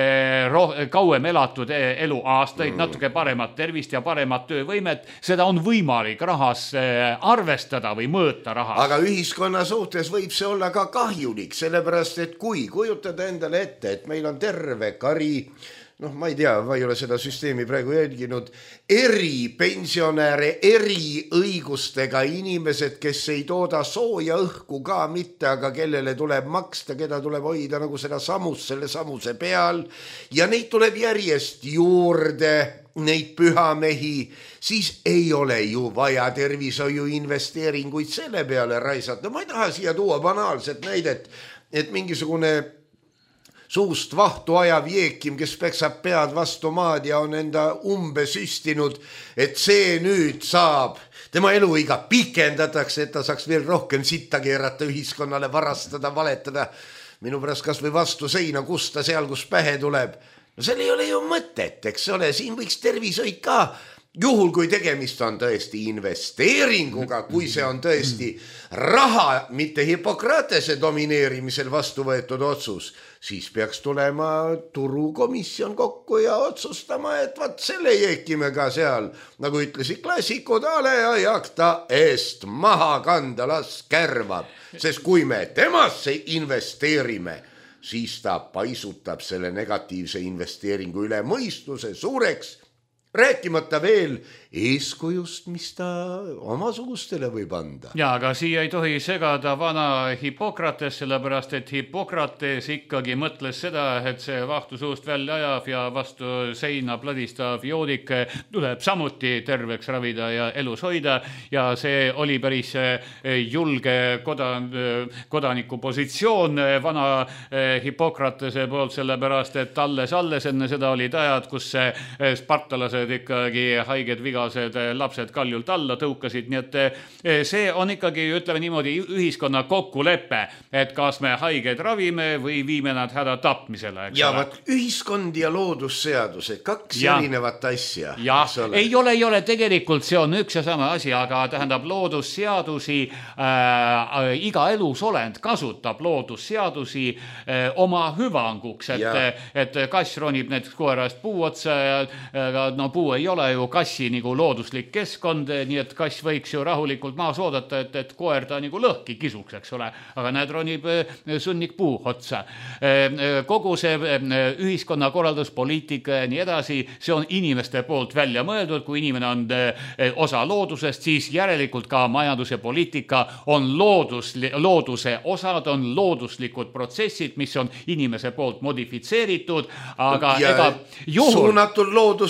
kauem elatud elu aastaid, natuke paremat tervist ja paremat töövõimet, seda on võimalik rahas arvestada või mõõta rahas. Aga ühiskonna suhtes võib see olla ka kahjulik, sellepärast et kui kujutada endale ette, et meil on terve kari, noh, ma ei tea, ma ei ole seda süsteemi praegu jälginud, eri pensionäre, eri õigustega inimesed, kes ei tooda sooja õhku ka mitte, aga kellele tuleb maksta, keda tuleb hoida nagu seda samus selle samuse peal ja neid tuleb järjest juurde, neid pühamehi, siis ei ole ju vaja tervishoiu investeeringuid selle peale raisata. Ma ei taha siia tuua banaalset näidet, et mingisugune suust vahtu ajav jeekim, kes peksab pead vastu maad ja on enda umbe süstinud, et see nüüd saab, tema eluiga pikendatakse, et ta saaks veel rohkem sitta keerata ühiskonnale, varastada, valetada, minu pärast kas või vastu seina kusta seal, kus pähe tuleb. No seal ei ole ju mõtet, eks ole, siin võiks tervishoid ka, juhul kui tegemist on tõesti investeeringuga, kui see on tõesti raha, mitte Hippokratese domineerimisel vastu võetud otsus, siis peaks tulema turukomisjon kokku ja otsustama, et vaat selle jeekimega seal, nagu ütlesid klassikud, ale ja jakta eest maha kanda, las kärvab, sest kui me temasse investeerime, siis ta paisutab selle negatiivse investeeringu üle mõistuse suureks, rääkimata veel eeskujust, mis ta omasugustele võib anda. Ja, aga siia ei tohi segada vana Hippokrates, sellepärast, et Hippokrates ikkagi mõtles seda, et see vahtu suust välja ajab ja vastu seina pladistav joodik tuleb samuti terveks ravida ja elus hoida ja see oli päris julge kodan, kodaniku positsioon vana Hippokratese poolt, sellepärast, et alles alles enne seda olid ajad, kus spartalased ikkagi haiged viga lapsed kaljult alla tõukasid, nii et see on ikkagi, ütleme niimoodi, ühiskonna kokkulepe, et kas me haigeid ravime või viime nad häda tapmisele. Ja vaat ühiskond ja loodusseadused, kaks ja. erinevat asja. Ja, ei ole, ei ole, tegelikult see on üks ja sama asi, aga tähendab loodusseadusi, äh, iga elusolend kasutab loodusseadusi äh, oma hüvanguks, et, et kass ronib näiteks koerast puu otsa ja no puu ei ole ju kassi nagu looduslik keskkond, nii et kass võiks ju rahulikult maas oodata, et, et koer ta nagu lõhki kisuks, eks ole, aga näed, ronib sunnik puu otsa. Kogu see ühiskonna korraldus, poliitika ja nii edasi, see on inimeste poolt välja mõeldud, kui inimene on osa loodusest, siis järelikult ka majandus ja poliitika on loodus, looduse osad, on looduslikud protsessid, mis on inimese poolt modifitseeritud, aga ja ega juhul... suunatud looduse enda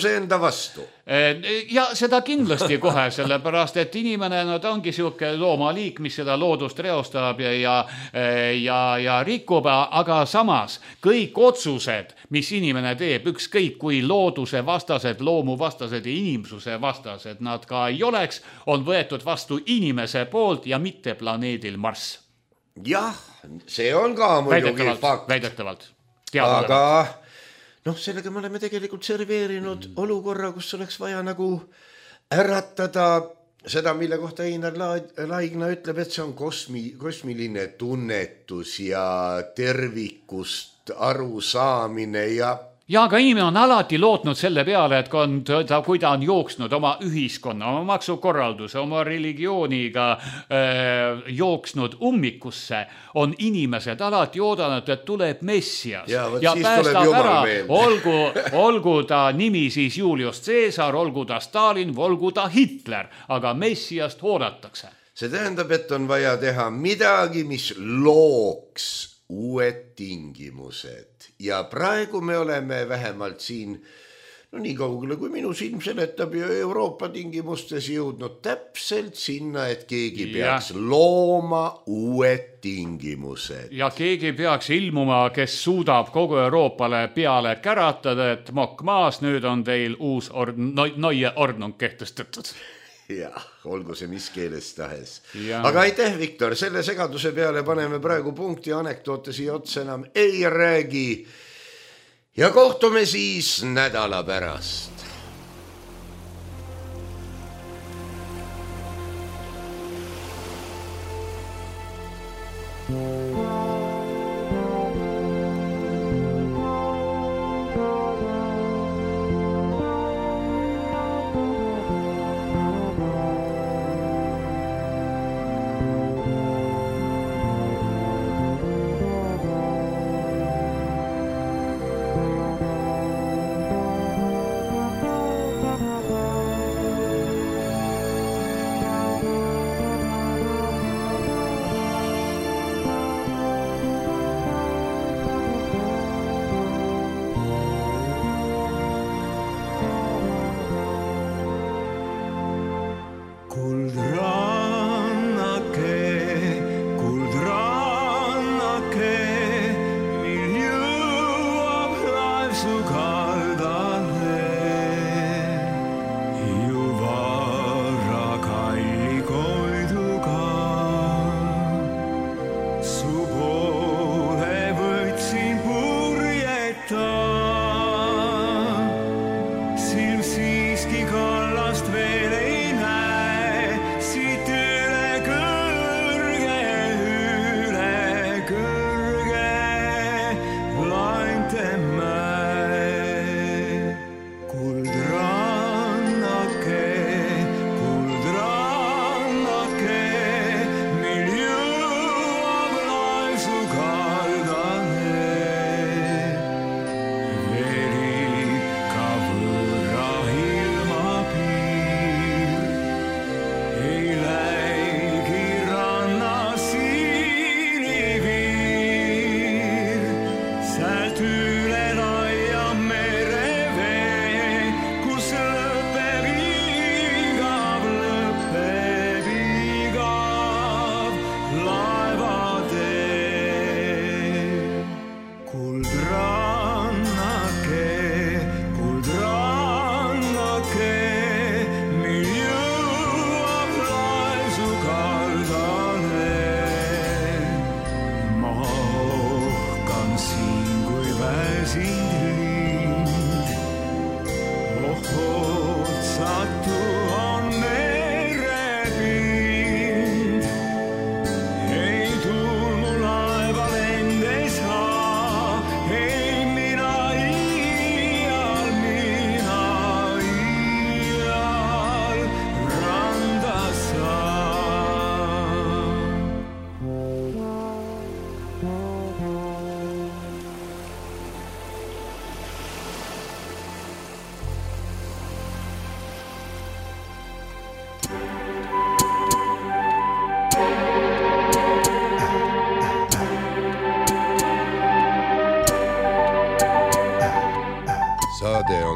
vastu. Ja seda kindlasti kohe, sellepärast, et inimene no, ta ongi siuke loomaliik, mis seda loodust reostab ja, ja, ja, ja rikub, aga samas kõik otsused, mis inimene teeb, ükskõik kui looduse vastased, loomu vastased ja inimsuse vastased nad ka ei oleks, on võetud vastu inimese poolt ja mitte planeedil Marss. Jah, see on ka muidugi fakt. Väidetavalt. Aga noh, sellega me oleme tegelikult serveerinud mm. olukorra, kus oleks vaja nagu äratada seda, mille kohta Einar Laigna ütleb, et see on kosmi, kosmiline tunnetus ja tervikust arusaamine ja Ja aga inimene on alati lootnud selle peale, et kui, on, ta, kui ta on jooksnud oma ühiskonna, oma maksukorralduse, oma religiooniga äh, jooksnud ummikusse, on inimesed alati oodanud, et tuleb Messias ja, ja päästab ära, olgu, olgu ta nimi siis Julius Caesar, olgu ta Stalin, olgu ta Hitler, aga Messiast oodatakse. See tähendab, et on vaja teha midagi, mis looks uued tingimused. Ja praegu me oleme vähemalt siin, no nii kaugele kui minu silm seletab ja Euroopa tingimustes jõudnud täpselt sinna, et keegi peaks ja. looma uued tingimused. Ja keegi peaks ilmuma, kes suudab kogu Euroopale peale käratada, et mokk maas, nüüd on teil uus or- no, noie ordnung kehtestatud. Jah, olgu see mis keeles tahes. Ja. Aga aitäh, Viktor, selle segaduse peale paneme praegu punkti, anekdoote siia otsa enam ei räägi. Ja kohtume siis nädala pärast.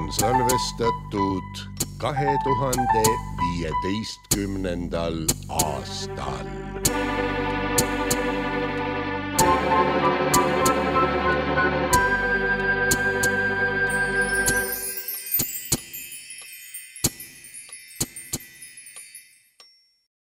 on salvestatud kahe tuhande viieteistkümnendal aastal.